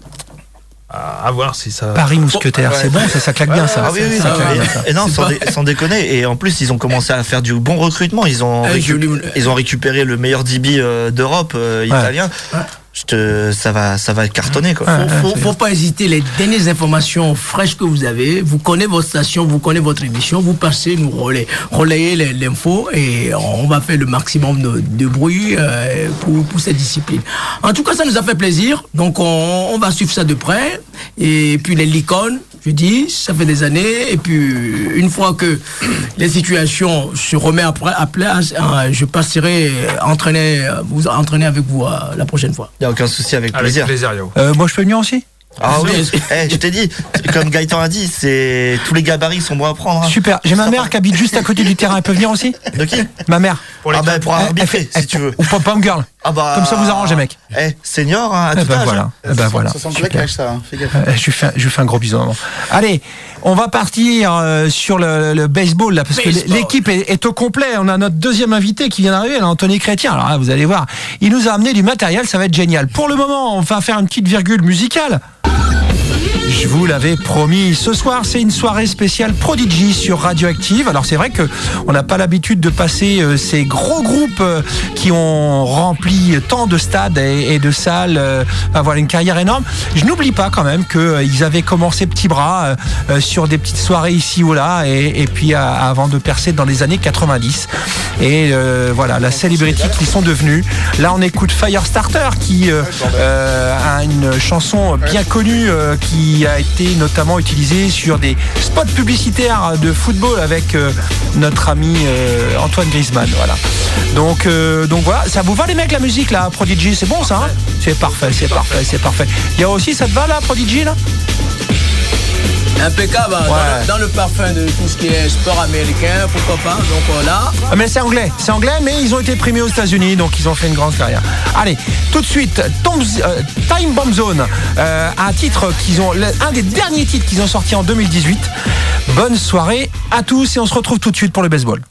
à, à voir si ça. Paris Mousquetaire, Ouais. c'est bon, ça, ça claque bien ça. Ah oui, oui, ça non, claque et- bien, ça. et non, C'est sans, pas- dé- sans déconner. Et en plus, ils ont commencé à faire du bon recrutement. Ils ont, Eh, récu- je lui- ils ont récupéré le meilleur D B euh, d'Europe, euh, italien. Je te, ça va, ça va cartonner quoi. Ouais. Faut, faut, faut pas hésiter, les dernières informations fraîches que vous avez, vous connaissez votre station, vous connaissez votre émission, vous passez, nous relais, relayez les- l'info et on va faire le maximum de, de bruit euh, pour, pour cette discipline. En tout cas, ça nous a fait plaisir, donc on, on va suivre ça de près. Et puis les licornes, je dis, ça fait des années, et puis une fois que les situations se remettent après à place, euh, je passerai entraîner, vous entraîner avec vous euh, la prochaine fois. Il y a aucun souci, avec Avec plaisir. plaisir, Yo. Euh, moi je peux venir aussi? Ah oui, eh, je t'ai dit, comme Gaëtan a dit, c'est tous les gabarits sont bons à prendre. hein. Super. J'ai ma mère qui habite juste à côté du terrain. Elle peut venir aussi? De qui? Ma mère. Pour les Ah bah pour Elle- elle arbitrer, fait- si tu veux. Ou pom-pom girl. Ah bah. Comme ça vous arrangez, mec. Eh, senior, hein, à Eh tout ben âge, voilà. hein. Eh ben voilà. Ça sent le Super. claquage, ça. hein. Fais gaffe. Euh, je lui fais, je lui fais un gros bisou. maman. Allez, on va partir euh, sur le, le baseball là, parce Baseball. que l'équipe est, est au complet. On a notre deuxième invité qui vient d'arriver, là, Anthony Chrétien. Alors là, vous allez voir, il nous a amené du matériel, ça va être génial. Pour le moment, on va faire une petite virgule musicale. Je vous l'avais promis. Ce soir, c'est une soirée spéciale Prodigy sur Radioactive. Alors c'est vrai que on n'a pas l'habitude de passer euh, ces gros groupes euh, qui ont rempli tant de stades et, et de salles. Euh, enfin, voilà, une carrière énorme. Je n'oublie pas quand même qu'ils euh, avaient commencé petits bras euh, sur des petites soirées ici ou là, et, et puis à, avant de percer dans les années quatre-vingt-dix. Et euh, voilà, la célébrité qu'ils sont devenus. Là, on écoute Firestarter qui euh, euh, a une chanson bien connue euh, qui a été notamment utilisée sur des spots publicitaires de football avec euh, notre ami euh, Antoine Griezmann. Voilà. Donc, euh, donc voilà, ça vous va les mecs la musique là, Prodigy, c'est bon ça hein? C'est parfait, c'est parfait, c'est parfait. Il y a aussi, ça te va là, Prodigy là? Impeccable, hein, ouais. dans, le, dans le parfum de tout ce qui est sport américain, pourquoi pas. Donc là. Ah, mais c'est anglais, c'est anglais, mais ils ont été primés aux États-Unis, donc ils ont fait une grande carrière. Allez, tout de suite, Tom, euh, Time Bomb Zone, euh, un titre qu'ils ont, un des derniers titres qu'ils ont sorti en deux mille dix-huit. Bonne soirée à tous et on se retrouve tout de suite pour le baseball.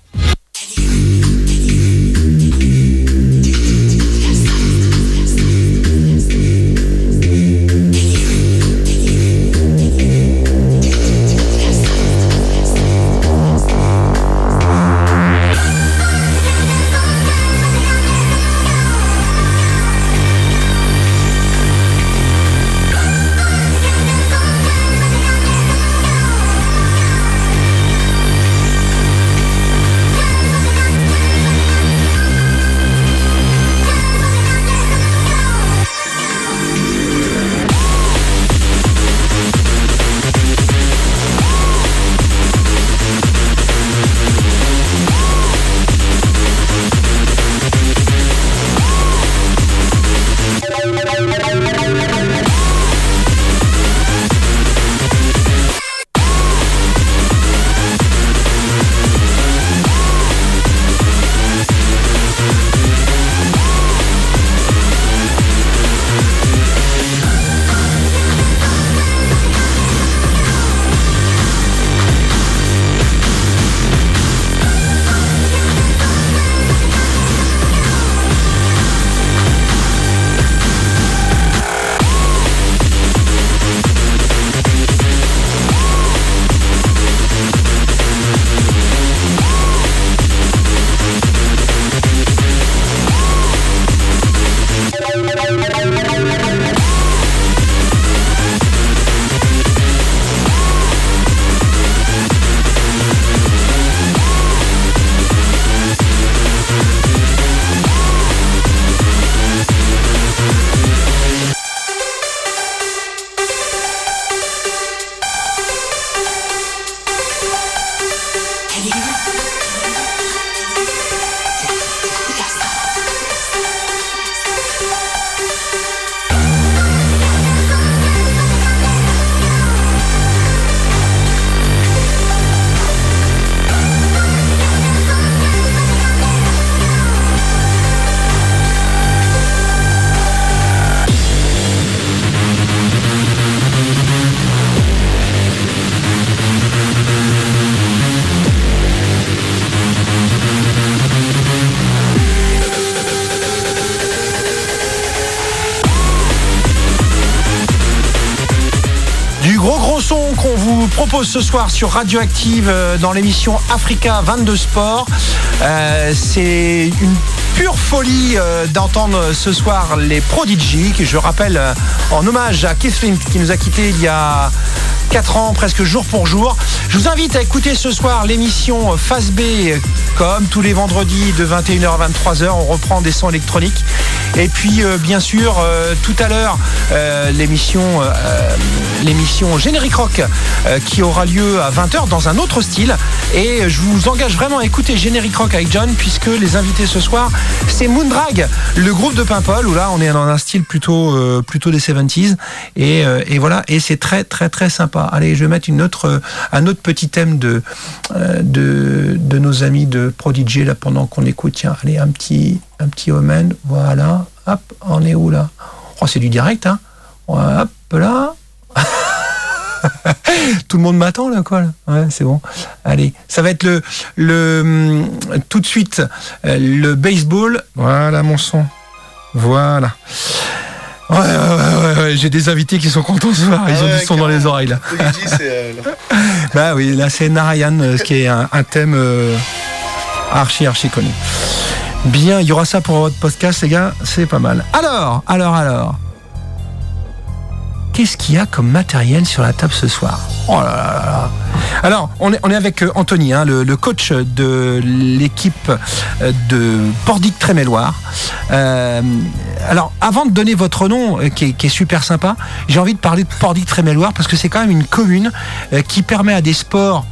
Qu'on vous propose ce soir sur Radioactive euh, dans l'émission Africa vingt-deux Sport. Euh, c'est une pure folie euh, d'entendre ce soir les Prodigy, que je rappelle euh, en hommage à Keith Flint qui nous a quittés il y a quatre ans, presque jour pour jour. Je vous invite à écouter ce soir l'émission Phase B, comme tous les vendredis de vingt et une heures à vingt-trois heures. On reprend des sons électroniques. Et puis, euh, bien sûr, euh, tout à l'heure, euh, l'émission, euh, l'émission Générique Rock euh, qui aura lieu à vingt heures dans un autre style. Et je vous engage vraiment à écouter Générique Rock avec John, puisque les invités ce soir, c'est Moondrag, le groupe de Paimpol, où là, on est dans un style plutôt, euh, plutôt des soixante-dix. Et, euh, et voilà, et c'est très, très, très sympa. Allez, je vais mettre une autre, euh, un autre petit thème de, euh, de, de nos amis de Prodigy, là, pendant qu'on écoute. Tiens, allez, un petit, un petit Omen, voilà. Hop, on est où, là? Oh, c'est du direct, hein. Hop, là. Tout le monde m'attend, là, quoi. Là. Ouais, c'est bon. Allez, ça va être le, le, tout de suite, le baseball. Voilà, mon son. Voilà. Ouais, ouais, ouais, ouais, j'ai des invités qui sont contents ce soir. Ils Ah ont ouais, du son dans les oreilles, là. Luigi, c'est, euh, Bah oui, là, c'est Narayan, euh, ce qui est un, un thème euh, archi, archi connu. Bien, il y aura ça pour votre podcast, les gars. C'est pas mal. Alors, alors, alors. Qu'est-ce qu'il y a comme matériel sur la table ce soir? Oh là là là là. Alors, on est, on est avec euh, Anthony, hein, le, le coach de l'équipe euh, de Pordic Tréméloire. Euh, alors, avant de donner votre nom, euh, qui, est, qui est super sympa, j'ai envie de parler de Pordic Tréméloire parce que c'est quand même une commune euh, qui permet à des sports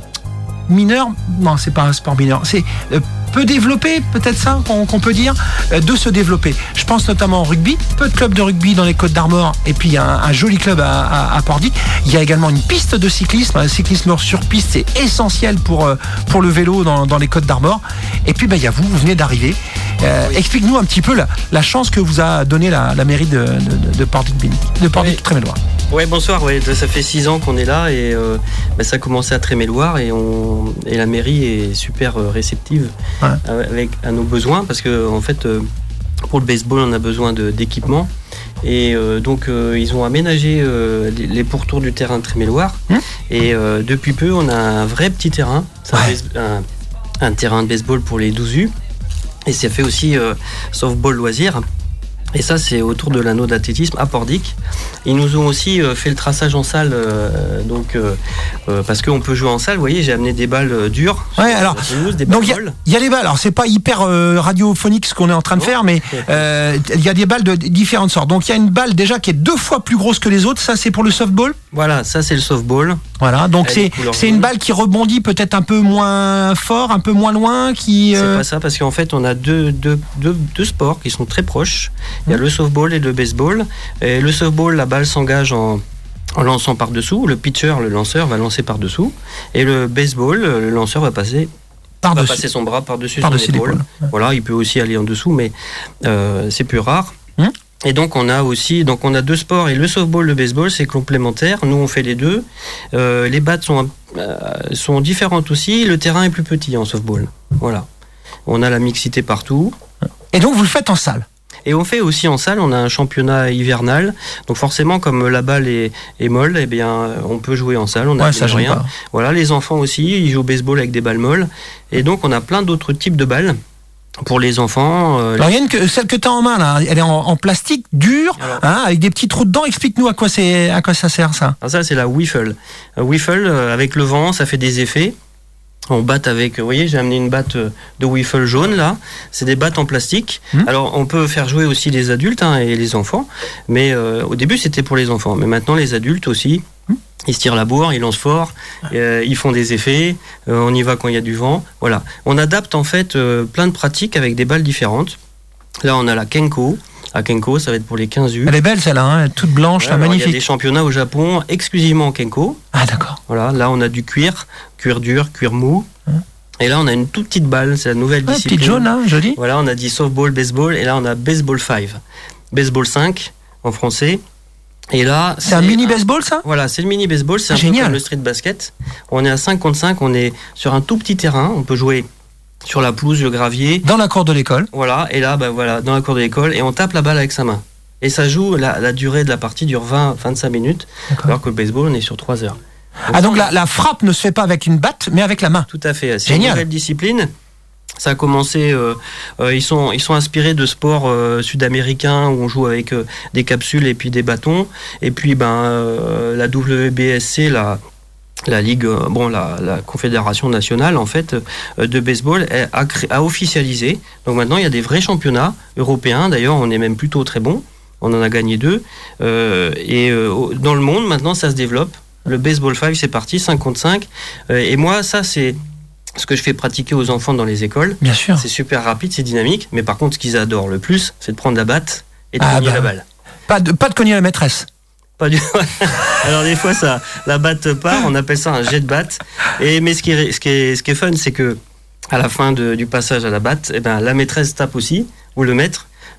mineurs, non, c'est pas un sport mineur, c'est euh, peu développé, peut-être ça qu'on, qu'on peut dire, euh, de se développer. Je pense notamment au rugby, peu de clubs de rugby dans les Côtes d'Armor, et puis il y a un, un joli club à, à, à Pordic. Il y a également une piste de cyclisme, un cyclisme sur piste, c'est essentiel pour, euh, pour le vélo dans, dans les Côtes d'Armor. Et puis bah, il y a vous, vous venez d'arriver. Euh, oui. Explique-nous un petit peu la, la chance que vous a donné la, la mairie de, de, de Pordic, de Pordic oui. Tréméloire. Ouais, bonsoir. Ouais, ça fait six ans qu'on est là et euh, bah, ça a commencé à Tréméloire et, on, et la mairie est super réceptive ouais. avec à nos besoins parce que en fait euh, pour le baseball on a besoin de, d'équipement et euh, donc euh, ils ont aménagé euh, les pourtours du terrain de Tréméloire mmh. et euh, depuis peu on a un vrai petit terrain, c'est ouais. un, un, un terrain de baseball pour les douze U et ça fait aussi euh, softball loisir. Et ça, c'est autour de l'anneau d'athlétisme à Pordic. Ils nous ont aussi euh, fait le traçage en salle, euh, donc euh, euh, parce qu'on peut jouer en salle. Vous voyez, j'ai amené des balles euh, dures. Ouais, alors. Pelouse, des donc il y, y a les balles. Alors c'est pas hyper euh, radiophonique ce qu'on est en train de non. faire, mais il euh, y a des balles de différentes sortes. Donc il y a une balle déjà qui est deux fois plus grosse que les autres. Ça, c'est pour le softball. Voilà, ça c'est le softball. Voilà, donc c'est c'est une balle qui rebondit peut-être un peu moins fort, un peu moins loin, qui. Euh... C'est pas ça, parce qu'en fait on a deux deux deux deux sports qui sont très proches. Il y a le softball et le baseball. Et le softball, la balle s'engage en, en lançant par-dessous. Le pitcher, le lanceur, va lancer par-dessous. Et le baseball, le lanceur va passer, va passer son bras par-dessus par son épaule. Ouais. Voilà, il peut aussi aller en dessous, mais euh, c'est plus rare. Hum et donc on a aussi, donc on a deux sports et le softball, le baseball, c'est complémentaire. Nous on fait les deux. Euh, les battes sont euh, sont différentes aussi. Le terrain est plus petit en softball. Voilà. On a la mixité partout. Et donc vous le faites en salle. Et on fait aussi en salle, on a un championnat hivernal. Donc forcément, comme la balle est, est molle, eh bien, on peut jouer en salle. On ouais, ça rien. Pas. Voilà, les enfants aussi, ils jouent au baseball avec des balles molles. Et donc, on a plein d'autres types de balles pour les enfants. Euh, Alors, Yann, que celle que tu as en main, là, elle est en, en plastique dur, alors, hein, avec des petits trous dedans. Explique-nous à quoi, c'est, à quoi ça sert, ça. Alors ça, c'est la Wiffle. Un Wiffle, avec le vent, ça fait des effets. On batte avec, vous voyez, j'ai amené une batte de wiffle jaune là. C'est des battes en plastique. Mmh. Alors on peut faire jouer aussi les adultes hein, et les enfants, mais euh, au début c'était pour les enfants, mais maintenant les adultes aussi. Mmh. Ils se tirent la bourre, ils lancent fort, euh, ils font des effets. Euh, on y va quand il y a du vent. Voilà. On adapte en fait euh, plein de pratiques avec des balles différentes. Là on a la Kenko. À Kenko, ça va être pour les quinze U. Elle est belle celle-là, hein, toute blanche, ouais, là, magnifique. Il y a des championnats au Japon exclusivement en Kenko. Ah d'accord. Voilà, là on a du cuir, cuir dur, cuir mou. Hum. Et là on a une toute petite balle, c'est la nouvelle ouais, discipline. Petite jaune, hein, jolie. Voilà, on a dit softball, baseball, et là on a baseball cinq. Baseball cinq en français. Et là, c'est, c'est un mini baseball ça ? Voilà, c'est le mini baseball, c'est un Génial. peu comme le street basket. On est à cinq contre cinq, on est sur un tout petit terrain, on peut jouer sur la pelouse, le gravier. Dans la cour de l'école. Voilà, et là, ben voilà, dans la cour de l'école, et on tape la balle avec sa main. Et ça joue, la, la durée de la partie dure vingt à vingt-cinq minutes, D'accord. alors que le baseball, on est sur trois heures. Donc, ah, donc la, la frappe ne se fait pas avec une batte, mais avec la main. Tout à fait. C'est Génial. Une nouvelle discipline. Ça a commencé, euh, euh, ils, sont, ils sont inspirés de sports euh, sud-américains où on joue avec euh, des capsules et puis des bâtons. Et puis, ben, euh, la W B S C, la. La Ligue, bon, la, la Confédération nationale, en fait, de baseball a, cré, a officialisé. Donc maintenant, il y a des vrais championnats européens. D'ailleurs, on est même plutôt très bon. On en a gagné deux. Euh, et euh, dans le monde, maintenant, ça se développe. Le baseball cinq, c'est parti, cinq contre cinq. Euh, et moi, ça, c'est ce que je fais pratiquer aux enfants dans les écoles. Bien sûr. C'est super rapide, c'est dynamique. Mais par contre, ce qu'ils adorent le plus, c'est de prendre la batte et de ah cogner bah, la balle. Pas de, pas de cogner la maîtresse. Pas du Alors des fois ça, la batte part, on appelle ça un jet de batte. Et mais ce qui est, ce qui est, ce qui est fun, c'est que à la fin de, du passage à la batte, eh ben la maîtresse tape aussi ou le maître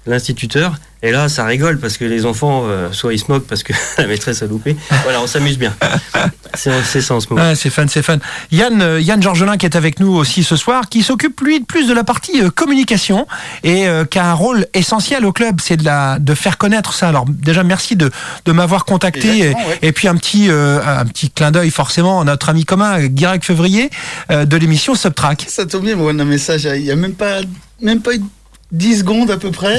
l'instituteur. Et là, ça rigole parce que les enfants, euh, soit ils se moquent parce que la maîtresse a loupé. Voilà, on s'amuse bien. C'est, c'est ça en ce moment. Ouais, c'est fun, c'est fun. Yann, euh, Yann Georgelin qui est avec nous aussi ce soir, qui s'occupe lui de plus de la partie euh, communication et euh, qui a un rôle essentiel au club, c'est de la de faire connaître ça. Alors déjà merci de de m'avoir contacté et, ouais. et puis un petit euh, un petit clin d'œil forcément à notre ami commun Guirec Février euh, de l'émission Subtrack. Ça tombe bien, moi, un message, il y a même pas même pas dix secondes à peu près.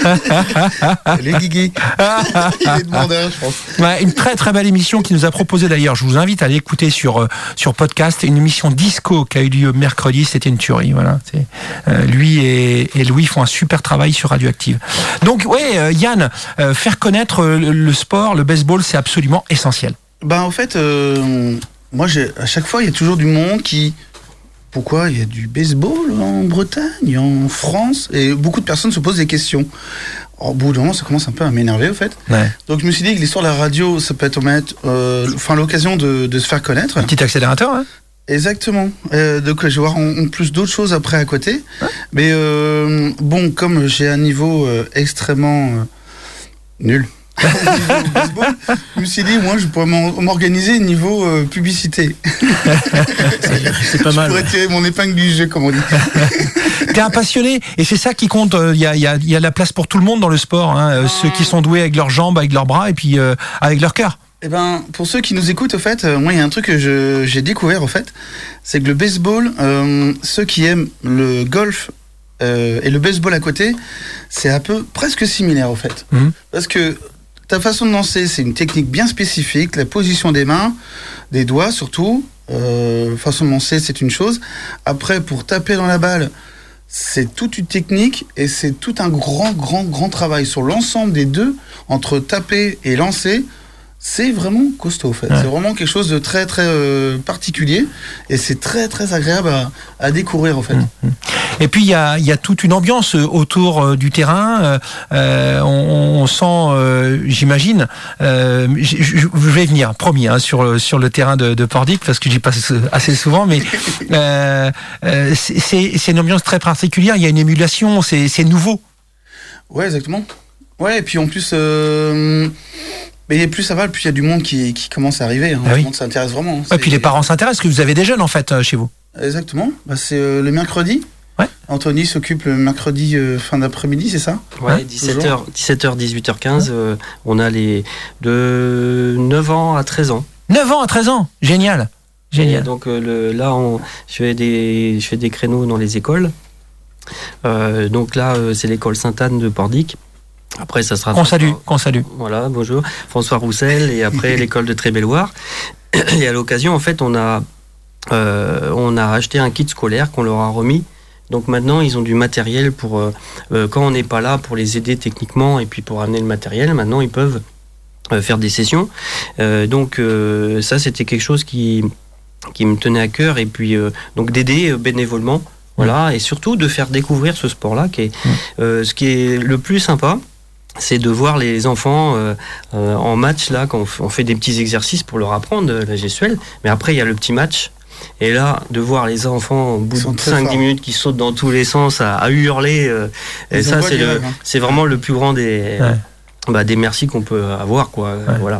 Les Guigui. Il est demandeur, je pense. Ouais, une très très belle émission qui nous a proposé d'ailleurs. Je vous invite à aller écouter sur euh, sur podcast. Une émission disco qui a eu lieu mercredi. C'était une tuerie. Voilà. C'est, euh, lui et, et Louis font un super travail sur Radioactive. Donc ouais, euh, Yann, euh, faire connaître euh, le, le sport, le baseball, c'est absolument essentiel. Ben en fait, euh, moi, j'ai, à chaque fois, il y a toujours du monde qui. Pourquoi il y a du baseball en Bretagne, en France, et beaucoup de personnes se posent des questions. Au bout d'un moment, ça commence un peu à m'énerver, au fait. Ouais. Donc, je me suis dit que l'histoire de la radio, ça peut être euh, enfin, l'occasion de, de se faire connaître. Un petit accélérateur, hein. Exactement. Euh, donc, je vais voir en, en plus d'autres choses après à côté. Ouais. Mais euh, bon, comme j'ai un niveau euh, extrêmement euh, nul. Baseball, je me suis dit, moi, je pourrais m'organiser niveau euh, publicité. c'est, c'est pas je mal. Je pourrais ouais. tirer mon épingle du jeu, comme on dit. T'es un passionné et c'est ça qui compte. Il y a, il y a, il y a la place pour tout le monde dans le sport. Hein. Ah. Ceux qui sont doués avec leurs jambes, avec leurs bras et puis euh, avec leur cœur. Eh ben, pour ceux qui nous écoutent, au fait, euh, moi, il y a un truc que je, j'ai découvert, au fait, c'est que le baseball, euh, ceux qui aiment le golf euh, et le baseball à côté, c'est un peu presque similaire, au fait. Mmh. Parce que ta façon de lancer, c'est une technique bien spécifique. La position des mains, des doigts surtout. Euh, façon de lancer, c'est une chose. Après, pour taper dans la balle, c'est toute une technique et c'est tout un grand, grand, grand travail sur l'ensemble des deux, entre taper et lancer. C'est vraiment costaud, en fait. Ouais. C'est vraiment quelque chose de très, très euh, particulier. Et c'est très, très agréable à, à découvrir, en fait. Mmh. Et puis, il y a, y a toute une ambiance autour euh, du terrain. Euh, on, on sent, euh, j'imagine, euh, je, je vais venir, promis, hein, sur, sur le terrain de, de Pordic, parce que j'y passe assez souvent, mais euh, euh, c'est, c'est une ambiance très particulière. Il y a une émulation, c'est, c'est nouveau. Ouais, exactement. Ouais, et puis en plus... Euh... Mais plus ça va, plus il y a du monde qui, qui commence à arriver. Hein. Ah oui. Tout le monde s'intéresse vraiment. Et puis les parents s'intéressent, parce que vous avez des jeunes en fait chez vous. Exactement. Bah, c'est euh, le mercredi. Ouais. Anthony s'occupe le mercredi euh, fin d'après-midi, c'est ça? Ouais, hein, dix-sept heures, dix-sept heures, dix-huit heures quinze. Ouais. Euh, on a les de neuf ans à treize ans. neuf ans à treize ans, génial. Génial. Et donc euh, le, là, on, je, fais des, je fais des créneaux dans les écoles. Euh, donc là, euh, c'est l'école Sainte-Anne de Pordic. Après, ça sera... Qu'on salue, qu'on salue. Voilà, bonjour. François Roussel, et après l'école de Trébelloire. Et à l'occasion, en fait, on a, euh, on a acheté un kit scolaire qu'on leur a remis. Donc maintenant, ils ont du matériel pour... Euh, quand on n'est pas là, pour les aider techniquement et puis pour amener le matériel, maintenant, ils peuvent euh, faire des sessions. Euh, donc euh, ça, c'était quelque chose qui, qui me tenait à cœur. Et puis, euh, donc d'aider euh, bénévolement. Voilà, et surtout de faire découvrir ce sport-là, qui est, euh, ce qui est le plus sympa, c'est de voir les enfants euh, euh, en match, là, quand on fait des petits exercices pour leur apprendre la gestuelle, mais après il y a le petit match, et là, de voir les enfants au bout de cinq dix minutes qui sautent dans tous les sens à, à hurler, euh, et ça c'est, le, hein. c'est vraiment le plus grand des, ouais. bah, des merci qu'on peut avoir, quoi. Ouais. Voilà.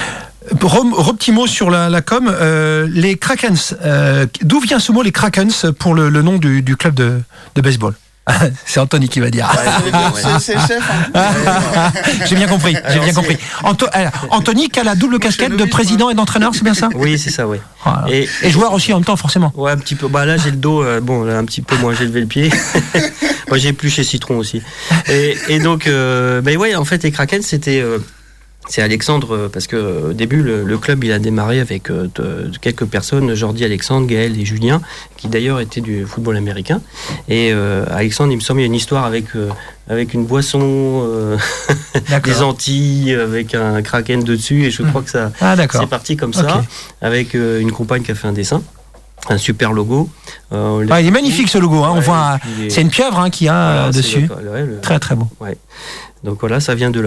Re, petit mot sur la, la com, euh, les Krakens, euh, d'où vient ce mot les Krakens pour le, le nom du, du club de, de baseball? C'est Anthony qui va dire. Ouais, c'est, c'est le chef. Hein. J'ai bien compris. J'ai bien compris. Anto, alors, Anthony qui a la double casquette de président et d'entraîneur, c'est bien ça? Oui, c'est ça, oui. Voilà. Et, et joueur aussi en même temps, forcément. Ouais, un petit peu. Bah là, j'ai le dos. Euh, bon, là, un petit peu moins, j'ai levé le pied. Moi, j'ai plus chez Citron aussi. Et, et donc, euh, bah ouais, en fait, les Krakens, c'était. Euh, C'est Alexandre, parce que au début, le, le club, il a démarré avec euh, de, de quelques personnes, Jordi, Alexandre, Gaël et Julien, qui d'ailleurs étaient du football américain. Et euh, Alexandre, il me semble, il y a une histoire avec, euh, avec une boisson, euh, des Antilles, avec un kraken dessus, et je crois que ça, ah, c'est parti comme ça, okay. avec euh, une compagne qui a fait un dessin. Un super logo. Euh, ah, il est magnifique ce logo, hein. Ouais, on voit un, c'est une pieuvre hein, qui a voilà, dessus. Ouais, le, très très beau. Ouais. Donc voilà, ça vient de là.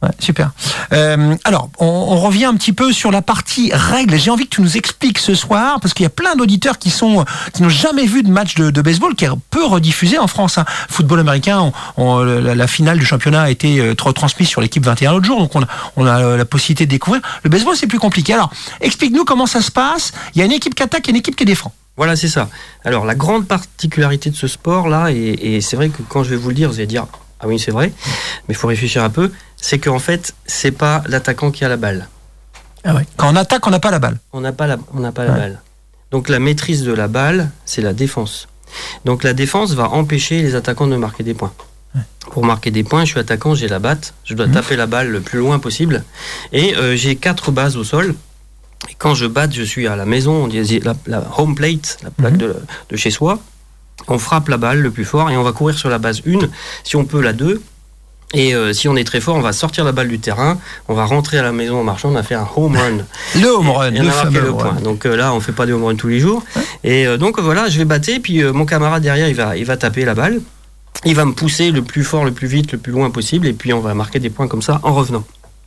Ouais, super. Euh, alors, on, on revient un petit peu sur la partie règles. J'ai envie que tu nous expliques ce soir, parce qu'il y a plein d'auditeurs qui sont qui n'ont jamais vu de match de, de baseball, qui est peu rediffusé en France. Hein. Football américain, on, on, la, la finale du championnat a été euh, retransmise sur l'équipe vingt et un l'autre jour, donc on a, on a la possibilité de découvrir. Le baseball, c'est plus compliqué. Alors, explique-nous comment ça se passe. Il y a une équipe qui attaque et une équipe qui défend. Voilà, c'est ça. Alors, la grande particularité de ce sport-là, et, et c'est vrai que quand je vais vous le dire, vous allez dire « Ah oui, c'est vrai », mais il faut réfléchir un peu, c'est qu'en fait, c'est pas l'attaquant qui a la balle. Ah ouais. Quand on attaque, on n'a pas la balle. On n'a pas la, on n'a pas la Ouais. balle. Donc la maîtrise de la balle, c'est la défense. Donc la défense va empêcher les attaquants de marquer des points. Ouais. Pour marquer des points, je suis attaquant, j'ai la batte, je dois mmh. taper la balle le plus loin possible. Et euh, j'ai quatre bases au sol. Et quand je batte, je suis à la maison, on dit la, la home plate, la plaque mmh. de, de chez soi. On frappe la balle le plus fort et on va courir sur la base un, si on peut la deux. Et euh, si on est très fort, on va sortir la balle du terrain, on va rentrer à la maison en marchant, on a fait un home run. Le home run, et, et on le a marqué fameux le point. run. Donc euh, là, on fait pas de home run tous les jours. Ouais. Et euh, donc voilà, je vais battre, puis euh, mon camarade derrière, il va, il va taper la balle. Il va me pousser le plus fort, le plus vite, le plus loin possible, et puis on va marquer des points comme ça en revenant.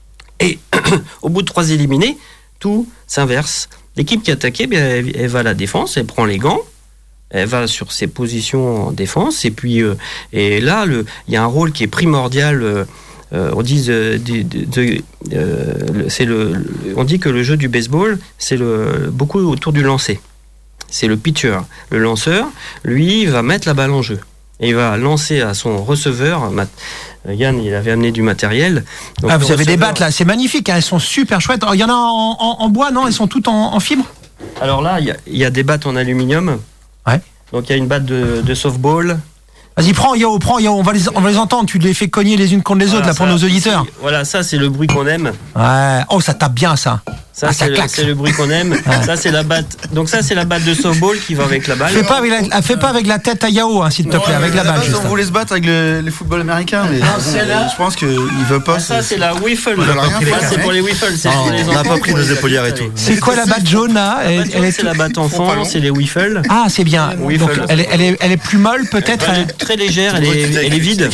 Et au bout de trois éliminés, tout s'inverse. L'équipe qui attaquait, bien, elle, elle va à la défense, elle prend les gants. Elle va sur ses positions en défense, et puis euh, et là, le, il y a un rôle qui est primordial. Euh, euh, on dit, de, de, de, euh, c'est le, le, on dit que le jeu du baseball, c'est le, beaucoup autour du lancer. C'est le pitcher, le lanceur. Lui, va mettre la balle en jeu. Et il va lancer à son receveur. Yann, il avait amené du matériel. Donc ah, vous avez receveur... des battes là, c'est magnifique, hein, elles sont super chouettes. Il y en a en, en, en bois, non? Elles sont toutes en, en fibre? Alors là, il y, y a des battes en aluminium. Ouais. Donc il y a une batte de, de softball. Vas-y, prends Yao, prends Yao, on va les, on va les entendre. Tu les fais cogner les unes contre les voilà, autres là pour ça, nos auditeurs. Voilà, ça c'est le bruit qu'on aime. Ouais. Oh, ça tape bien ça. Ça, ah, c'est, ça le, c'est le bruit qu'on aime. Ouais. Ça c'est la batte. Donc ça c'est la batte de softball qui va avec la balle. Fais pas avec la, fais pas avec la tête à Yao, hein, s'il te plaît, ouais, avec la balle. Base, on voulait se battre avec le, les footballs américains, mais non, c'est là. Je pense qu'il veut pas. Ah, ça c'est la wiffle. Ça c'est pour les wiffles. C'est non, pour les on n'a pas pris nos épaulières et tout. C'est quoi la batte jaune là? Elle, elle est c'est la batte enfant, c'est les wiffles. Ah, c'est bien. Donc, elle est, elle est, elle est plus molle peut-être. Elle est très légère, elle est, elle est vide.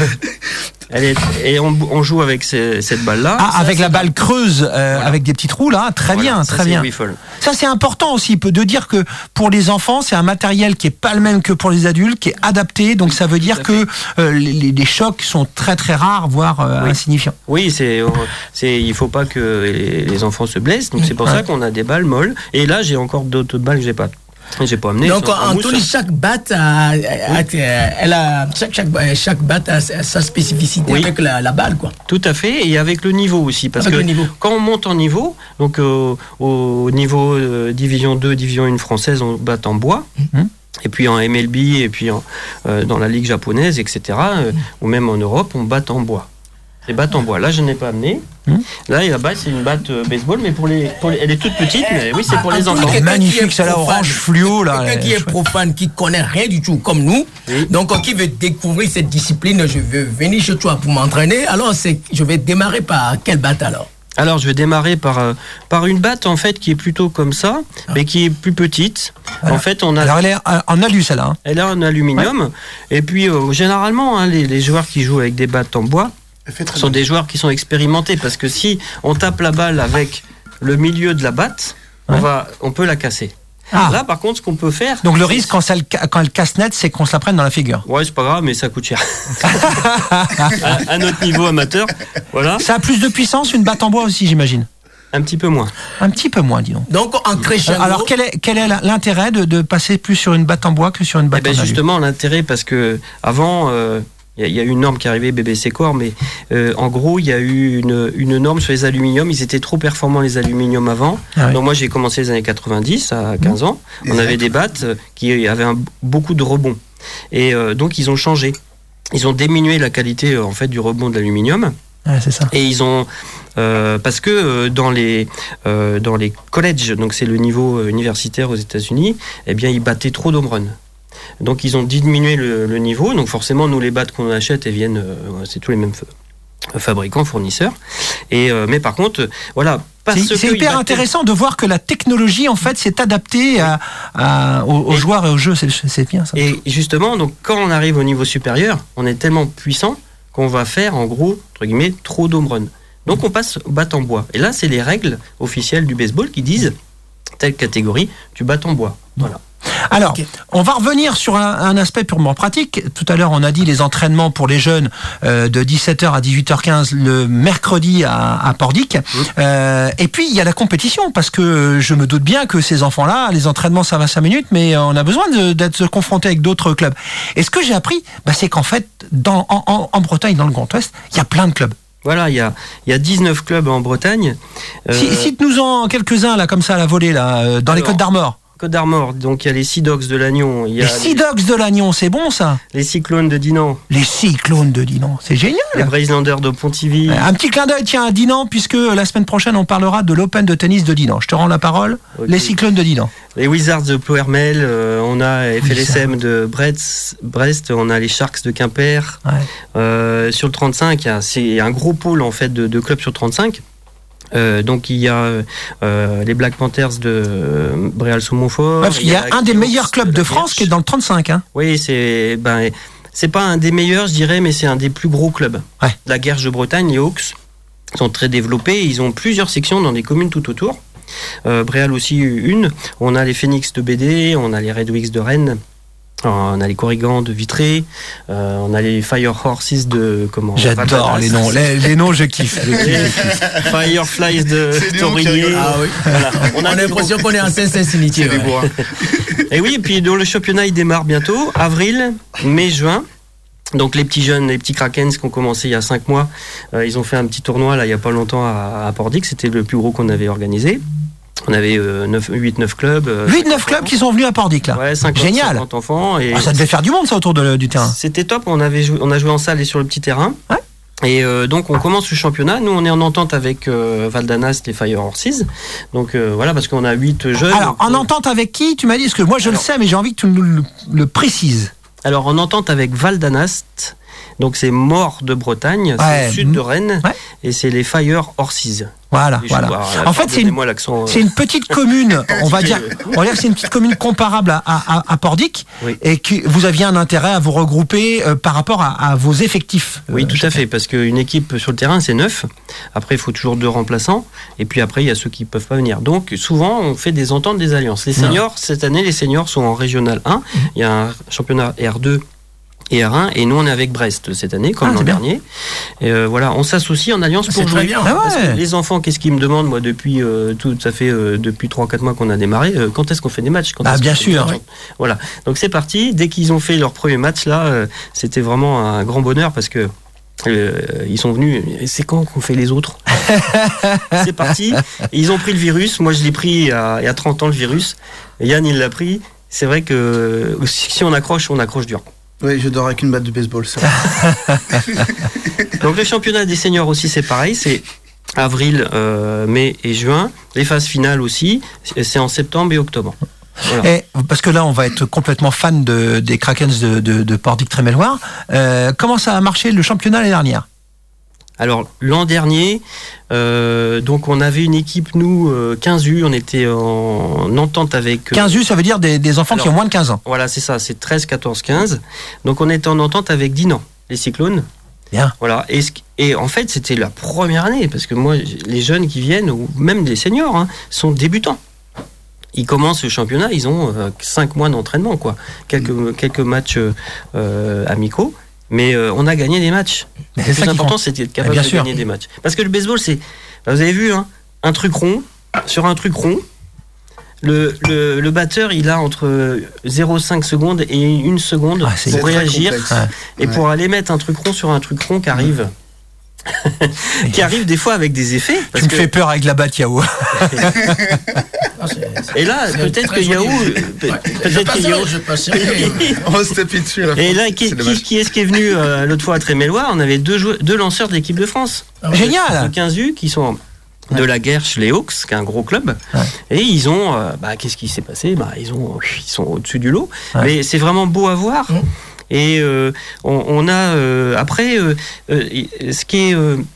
Elle est, et on, on joue avec ces, cette balle-là. Ah, ça, avec la balle creuse, euh, voilà. avec des petits trous là, très voilà, bien, ça, très bien. Ça c'est important aussi de dire que pour les enfants, c'est un matériel qui est pas le même que pour les adultes, qui est adapté. Donc ça veut dire que euh, les, les chocs sont très très rares, voire euh, oui. insignifiants. Oui, c'est, c'est, il faut pas que les, les enfants se blessent. Donc c'est pour ouais. ça qu'on a des balles molles. Et là, j'ai encore d'autres balles que j'ai pas. J'ai pas amené. Donc, Anthony, chaque batte a, a, a, elle a, chaque, chaque, chaque batte a sa spécificité oui. avec la, la balle, quoi. Tout à fait, et avec le niveau aussi. Parce avec que quand on monte en niveau, donc euh, au niveau euh, division deux, division un française, on batte en bois. Mm-hmm. Et puis en M L B, et puis en, euh, dans la ligue japonaise, et cetera, euh, mm-hmm. ou même en Europe, on batte en bois. Les battes en bois. Là, je n'ai pas amené. Hum. Là, la batte, c'est une batte euh, baseball, mais pour les, pour les, elle est toute petite, mais oui, c'est pour les enfants. Magnifique, ça là, orange fluo là. Quelqu'un qui est profane, qui connaît rien du tout, comme nous, oui. donc qui veut découvrir cette discipline, je veux venir chez toi pour m'entraîner. Alors, c'est, je vais démarrer par quelle batte alors? Alors, je vais démarrer par euh, par une batte en fait qui est plutôt comme ça, ah. mais qui est plus petite. Alors, en fait, on a. Alors, elle est en alu, celle-là. Hein. Elle est en aluminium. Ouais. Et puis, euh, généralement, hein, les, les joueurs qui jouent avec des battes en bois ce sont des joueurs qui sont expérimentés, parce que si on tape la balle avec le milieu de la batte, ouais. on, va, on peut la casser. Ah. Là, par contre, ce qu'on peut faire... Donc le risque, quand, ça, quand elle casse net, c'est qu'on se la prenne dans la figure. Ouais, c'est pas grave, mais ça coûte cher. à, à notre niveau amateur, voilà. Ça a plus de puissance, une batte en bois aussi, j'imagine. Un petit peu moins. Un petit peu moins, dis donc. Donc, en crescendo... Alors, quel est, quel est l'intérêt de, de passer plus sur une batte en bois que sur une batte eh ben, en alu? Justement, l'intérêt, parce que avant... Euh, il y a eu une norme qui est arrivée, B B C Core, mais euh, en gros, il y a eu une, une norme sur les aluminiums. Ils étaient trop performants, les aluminiums, avant. Ah oui. Donc moi, j'ai commencé les années quatre-vingt-dix, à quinze ans. Mmh. On avait des battes qui avaient un, beaucoup de rebond. Et euh, donc, ils ont changé. Ils ont diminué la qualité, en fait, du rebond de l'aluminium. Ah, c'est ça. Et ils ont... Euh, parce que euh, dans les euh, dans les collèges, donc c'est le niveau universitaire aux États-Unis, eh bien, ils battaient trop d'home run. Donc ils ont diminué le, le niveau, donc forcément nous les battes qu'on achète elles viennent, euh, c'est tous les mêmes fabricants, fournisseurs. Et euh, mais par contre, voilà. Parce c'est, c'est hyper intéressant de voir que la technologie en fait s'est adaptée à, à, aux, aux joueurs et aux jeux. C'est, c'est bien ça. Et justement, donc quand on arrive au niveau supérieur, on est tellement puissant qu'on va faire, en gros, entre guillemets, trop d'home run. Donc on passe au bat en bois. Et là, c'est les règles officielles du baseball qui disent, telle catégorie, tu battes en bois. Voilà. Alors, okay. on va revenir sur un, un aspect purement pratique. Tout à l'heure, on a dit les entraînements pour les jeunes euh, de dix-sept heures à dix-huit heures quinze le mercredi à, à Pordic. Mmh. Euh, et puis, il y a la compétition, parce que je me doute bien que ces enfants-là, les entraînements, ça va cinq minutes, mais on a besoin de, d'être confronté avec d'autres clubs. Et ce que j'ai appris, bah, c'est qu'en fait, dans, en, en, en Bretagne, dans le Grand Ouest, il y a plein de clubs. Voilà, il y a, il y a dix-neuf clubs en Bretagne. Euh... Cite-nous-en quelques-uns, là, comme ça, à la volée, là, dans Alors, les Côtes d'Armor. Côte d'Armor, donc il y a les Sea Dogs de Lannion. Il y a les Sea Dogs de Lannion, c'est bon ça. Les Cyclones de Dinan. Les Cyclones de Dinan, c'est génial. Les Bracelanders de Pontivy. Un petit clin d'œil, tiens, à Dinan, puisque la semaine prochaine on parlera de l'Open de tennis de Dinan. Je te rends la parole. Okay. Les Cyclones de Dinan. Les Wizards de Ploermel, euh, on a F L S M de Brest, Brest, on a les Sharks de Quimper. Ouais. Euh, sur le trente-cinq, il y a, c'est un gros pôle en fait de, de clubs sur trente-cinq. Euh, donc il y a euh, les Black Panthers de euh, Bréal-sous-Montfort. Ouais, il y a, il y a un des meilleurs clubs de France qui est dans le trente-cinq. Hein. Oui, c'est ben c'est pas un des meilleurs, je dirais, mais c'est un des plus gros clubs. Ouais. La Guerche de Bretagne, les Hawks sont très développés. Ils ont plusieurs sections dans des communes tout autour. Euh, Bréal aussi une. On a les Phoenix de B D, on a les Red Wings de Rennes. On a les Corrigans de Vitré, euh, on a les Fire Horses de comment J'adore les noms, les, les noms je kiffe. Fireflies de Torigné. Ah oui. Voilà. On a l'impression qu'on est en C S S Unity. Ouais. Et oui, et puis donc, le championnat il démarre bientôt, avril, mai, juin. Donc les petits jeunes, les petits Krakens qui ont commencé il y a cinq mois, euh, ils ont fait un petit tournoi là il y a pas longtemps à, à Pordic, c'était le plus gros qu'on avait organisé. On avait euh, huit neuf clubs. Euh, huit neuf clubs qui sont venus à Pordic là. Ouais, cinquante, génial. cinquante enfants. Et ah, ça devait faire du monde ça autour de, du terrain. C'était top, on, avait joué, on a joué en salle et sur le petit terrain. Ouais. Et euh, donc on commence le championnat. Nous on est en entente avec euh, Valdanas, les Fire Horses. Donc euh, voilà, parce qu'on a huit jeunes. Alors en euh, entente avec qui? Tu m'as dit, parce que moi je Alors, le sais, mais j'ai envie que tu nous le, le précises. Alors en entente avec Valdanast. Donc c'est Mort de Bretagne, ouais. C'est au sud de Rennes, ouais. Et c'est les Fire Horses. Voilà, voilà. Vois, en fait, c'est une, c'est une petite commune, on va dire, on va dire que c'est une petite commune comparable à, à, à Pordic, oui. Et que vous aviez un intérêt à vous regrouper euh, par rapport à, à vos effectifs. Oui, euh, tout à fait, parce qu'une équipe sur le terrain, c'est neuf. Après, il faut toujours deux remplaçants, et puis après, il y a ceux qui ne peuvent pas venir. Donc, souvent, on fait des ententes, des alliances. Les seniors, ouais. Cette année, les seniors sont en régional un. Il y a un championnat R deux. Et R un, et nous on est avec Brest cette année, comme ah, l'an dernier. Et euh, voilà, on s'associe en alliance ah, pour jouer. Bien. Ah ouais. Parce que les enfants, qu'est-ce qu'ils me demandent, moi, depuis euh, tout, ça fait euh, depuis trois quatre mois qu'on a démarré. Euh, quand est-ce qu'on fait des matchs quand Ah bien sûr. Oui. Voilà, donc c'est parti. Dès qu'ils ont fait leur premier match là, euh, c'était vraiment un grand bonheur parce que euh, ils sont venus. C'est quand qu'on fait les autres C'est parti. Et ils ont pris le virus. Moi, je l'ai pris il y a, il y a trente ans le virus. Et Yann, il l'a pris. C'est vrai que si on accroche, on accroche dur. Oui, je dors avec une batte de baseball, ça. Donc le championnat des seniors aussi, c'est pareil, c'est avril, euh, mai et juin. Les phases finales aussi, c'est en septembre et octobre. Voilà. Et, parce que là, on va être complètement fan de, des Krakens de, de, de Pordic-Tréméloire. Euh, comment ça a marché le championnat l'année dernière ? Alors l'an dernier, euh, donc on avait une équipe, nous, euh, quinze U, on était en entente avec... Euh, quinze U, ça veut dire des, des enfants alors, qui ont moins de quinze ans. Voilà, c'est ça, c'est treize, quatorze, quinze. Donc on était en entente avec Dinan, les Cyclones. Bien. Voilà, et, et en fait c'était la première année, parce que moi, les jeunes qui viennent, ou même les seniors, hein, sont débutants. Ils commencent le championnat, ils ont euh, cinq mois d'entraînement, quoi. Quelques, mmh. quelques matchs euh, amicaux. Mais euh, on a gagné des matchs. Mais le plus important, c'était d'être capable de sûr. gagner des matchs. Parce que le baseball, c'est... Vous avez vu, hein, un truc rond, sur un truc rond, le, le, le batteur, il a entre zéro virgule cinq secondes et une seconde ah, pour réagir. Ouais. Et ouais. pour aller mettre un truc rond sur un truc rond qui arrive... qui arrive des fois avec des effets. Parce tu me que... fais peur avec la batte Yahoo. Et là, peut-être que Yahoo, peut-être que Yahoo, je passe. On se tapit dessus. Là. Et là, qui, qui, qui est-ce qui est venu euh, l'autre fois à Tréméloire? On avait deux, joueurs, deux lanceurs de l'équipe de France. Ah, génial. De quinze U qui sont de la Guerche, les Hawks, qui est un gros club. Ouais. Et ils ont, euh, bah, qu'est-ce qui s'est passé? Bah, ils ont, ils sont au-dessus du lot. Ouais. Mais c'est vraiment beau à voir. Mmh. Et euh, on, on a euh, après euh, euh, ce qui est euh,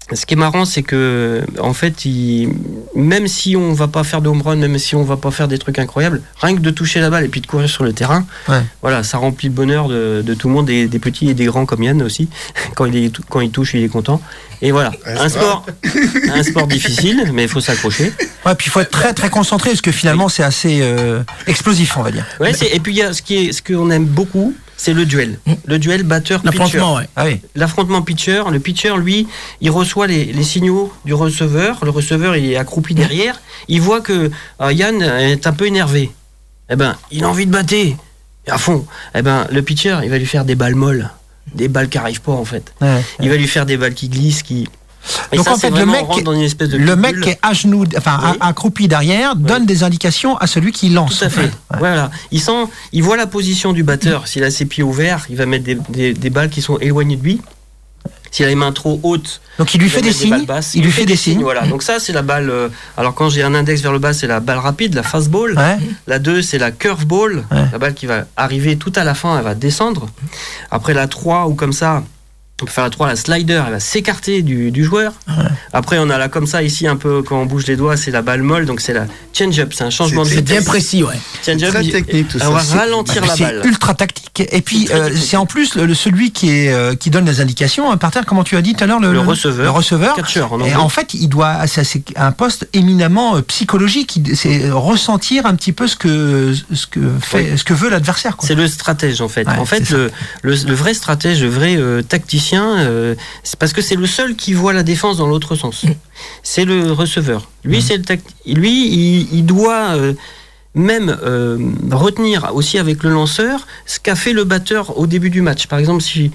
ce qui est marrant, c'est que, en fait, il, même si on va pas faire de home run, même si on va pas faire des trucs incroyables, rien que de toucher la balle et puis de courir sur le terrain, ouais. voilà, ça remplit le bonheur de, de tout le monde, des, des petits et des grands comme Yann aussi. Quand il, est, quand il touche, il est content. Et voilà, un sport, un sport difficile, mais il faut s'accrocher. Ouais, puis il faut être très très concentré parce que finalement c'est assez euh, explosif, on va dire. Ouais, c'est, et puis il y a ce qui est, ce qu'on aime beaucoup, c'est le duel. Le duel batteur-pitcher. L'affrontement, ouais. Ah oui. L'affrontement pitcher. Le pitcher, lui, il reçoit les, les signaux du receveur. Le receveur, il est accroupi derrière. Il voit que euh, Yann est un peu énervé. Eh ben, il a envie de battre à fond. Eh ben, le pitcher, il va lui faire des balles molles. Des balles qui n'arrivent pas, en fait. Ouais, il ouais. va lui faire des balles qui glissent, qui... Et donc ça, en fait, le mec, dans une espèce de le mec qui est à genoux, enfin oui. accroupi derrière, oui. donne des indications à celui qui lance. Tout à fait. Ouais. Voilà. Il sent, il voit la position du batteur. S'il a ses pieds ouverts, il va mettre des, des, des balles qui sont éloignées de lui. S'il a les mains trop hautes, donc il lui fait des signes. Il, il lui fait, fait des, des signes. signes. Voilà. Donc ça, c'est la balle. Euh, alors quand j'ai un index vers le bas, c'est la balle rapide, la fastball. Ouais. La deux, c'est la curveball, ouais. la balle qui va arriver tout à la fin, elle va descendre. Après la trois ou comme ça. On peut faire la trois, la slider, elle va s'écarter du, du joueur. Ouais. Après, on a là comme ça, ici, un peu, quand on bouge les doigts, c'est la balle molle, donc c'est la change-up, c'est un changement c'est, de vitesse. C'est bien précis, ouais. Change-up, très technique, tout ça. On va c'est, ralentir bah, la c'est balle. C'est ultra tactique. Et puis, euh, c'est en plus le, le, celui qui, est, euh, qui donne les indications. Hein, par terre, comment tu as dit tout à l'heure le, le receveur. Le receveur. Catcher, en et en fait, il doit, c'est, c'est un poste éminemment euh, psychologique. C'est ressentir un petit peu ce que, ce que, fait, oui. ce que veut l'adversaire. Quoi. C'est le stratège, en fait. Ouais, en fait, le, le, le vrai stratège, le vrai euh, tacticien, euh, c'est parce que c'est le seul qui voit la défense dans l'autre sens. C'est le receveur. Lui, mmh. c'est le tact... Lui, il, il doit euh, même euh, retenir aussi avec le lanceur ce qu'a fait le batteur au début du match. Par exemple, si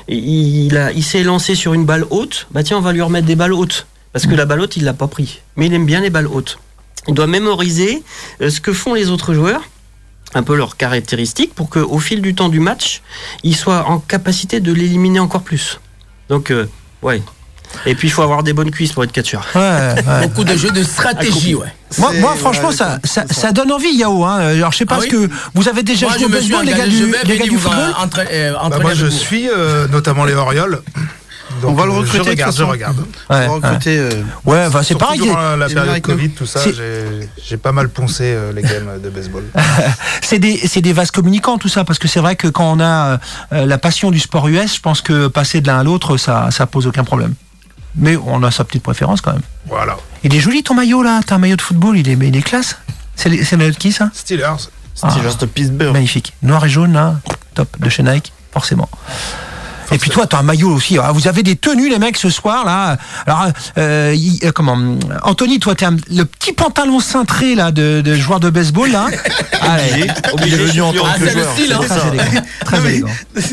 il, a, il s'est lancé sur une balle haute, bah tiens, on va lui remettre des balles hautes. Parce que mmh. la balle haute, il l'a pas pris. Mais il aime bien les balles hautes. Il doit mémoriser euh, ce que font les autres joueurs, un peu leurs caractéristiques, pour qu'au fil du temps du match, il soit en capacité de l'éliminer encore plus. Donc, euh, ouais. Et puis, il faut avoir des bonnes cuisses pour être catcheur. Ouais, ouais. Beaucoup de jeux de stratégie, ouais. Moi, moi, franchement, ouais, ça, ça, ça, ça donne envie, Yao. Hein. Alors, je sais pas ah ce oui que vous avez déjà moi, joué au baseball, les gars du, les gars du football. Entre, euh, bah, moi, je suis euh, notamment les Orioles. Donc, on va le recruter. Je regarde, je regarde. Ouais, on va recruter. Ouais, euh, ouais bah, c'est pareil. Durant la période Covid, tout ça, j'ai, j'ai pas mal poncé euh, les games de baseball. c'est des, c'est des vases communicants, tout ça, parce que c'est vrai que quand on a euh, la passion du sport U S, je pense que passer de l'un à l'autre, ça, ça pose aucun problème. Mais on a sa petite préférence quand même. Voilà. Il est joli ton maillot là, t'as un maillot de football, il est, il est classe. C'est, c'est le maillot de qui ça? Steelers. Steelers ah, de Pittsburgh. Magnifique. Noir et jaune là, top, de chez Nike, forcément. Et puis toi, tu as un maillot aussi. Vous avez des tenues, les mecs, ce soir là. Alors, euh, y, euh, comment Anthony, toi, t'es un, le petit pantalon cintré là de, de joueur de baseball là. Allez, obligé de venir en tant que joueur. Style, hein. Très élégant. Très élégant.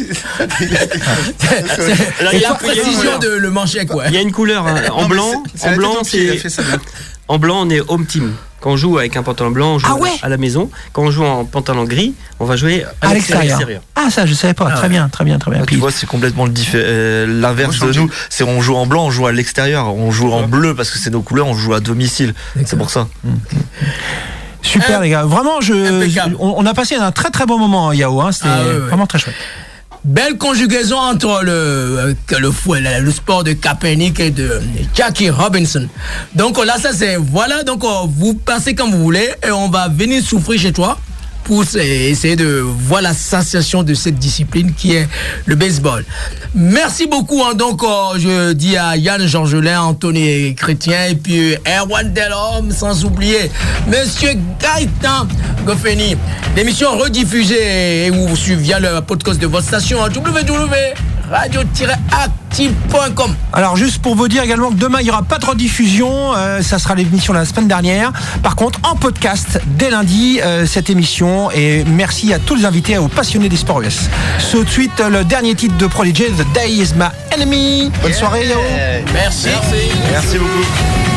Il y a la précision de le mancher quoi. Il y a une couleur hein. en non, blanc. C'est, c'est en blanc, c'est. En blanc, on est home team. Quand on joue avec un pantalon blanc, on joue ah ouais à la maison. Quand on joue en pantalon gris, on va jouer à, à l'extérieur. l'extérieur. Ah ça, je savais pas. Ah très ouais. bien, très bien, très bien. Ah, Puis... Tu vois, c'est complètement le diffé- euh, l'inverse de nous. C'est on joue en blanc, on joue à l'extérieur. On joue en bleu parce que c'est nos couleurs. On joue à domicile. Exactement. C'est pour ça. Mmh. Super euh, les gars. Vraiment, je, je on, on a passé un très très bon moment, Yao. Hein. C'était ah, ouais, vraiment ouais. très chouette. Belle conjugaison entre le, le, le, le sport de Kaepernick et de Jackie Robinson. Donc là, ça c'est, voilà, donc vous passez comme vous voulez et on va venir souffrir chez toi pour essayer de voir la sensation de cette discipline qui est le baseball. Merci beaucoup. Hein, donc, euh, je dis à Yann Georgelin, Anthony Chrétien et puis Erwan Delhomme, sans oublier Monsieur Gaëtan Goffeni. L'émission rediffusée et vous suivez via le podcast de votre station w w w point radio tiret active point com. Alors, juste pour vous dire également que demain, il n'y aura pas de rediffusion. Euh, ça sera l'émission de la semaine dernière. Par contre, en podcast, dès lundi, euh, cette émission. Et merci à tous les invités et aux passionnés des sports U S. Tout de suite, le dernier titre de Prodigy, The Day Is My Enemy. Bonne yeah. soirée, Yao. Merci. Merci. Merci beaucoup.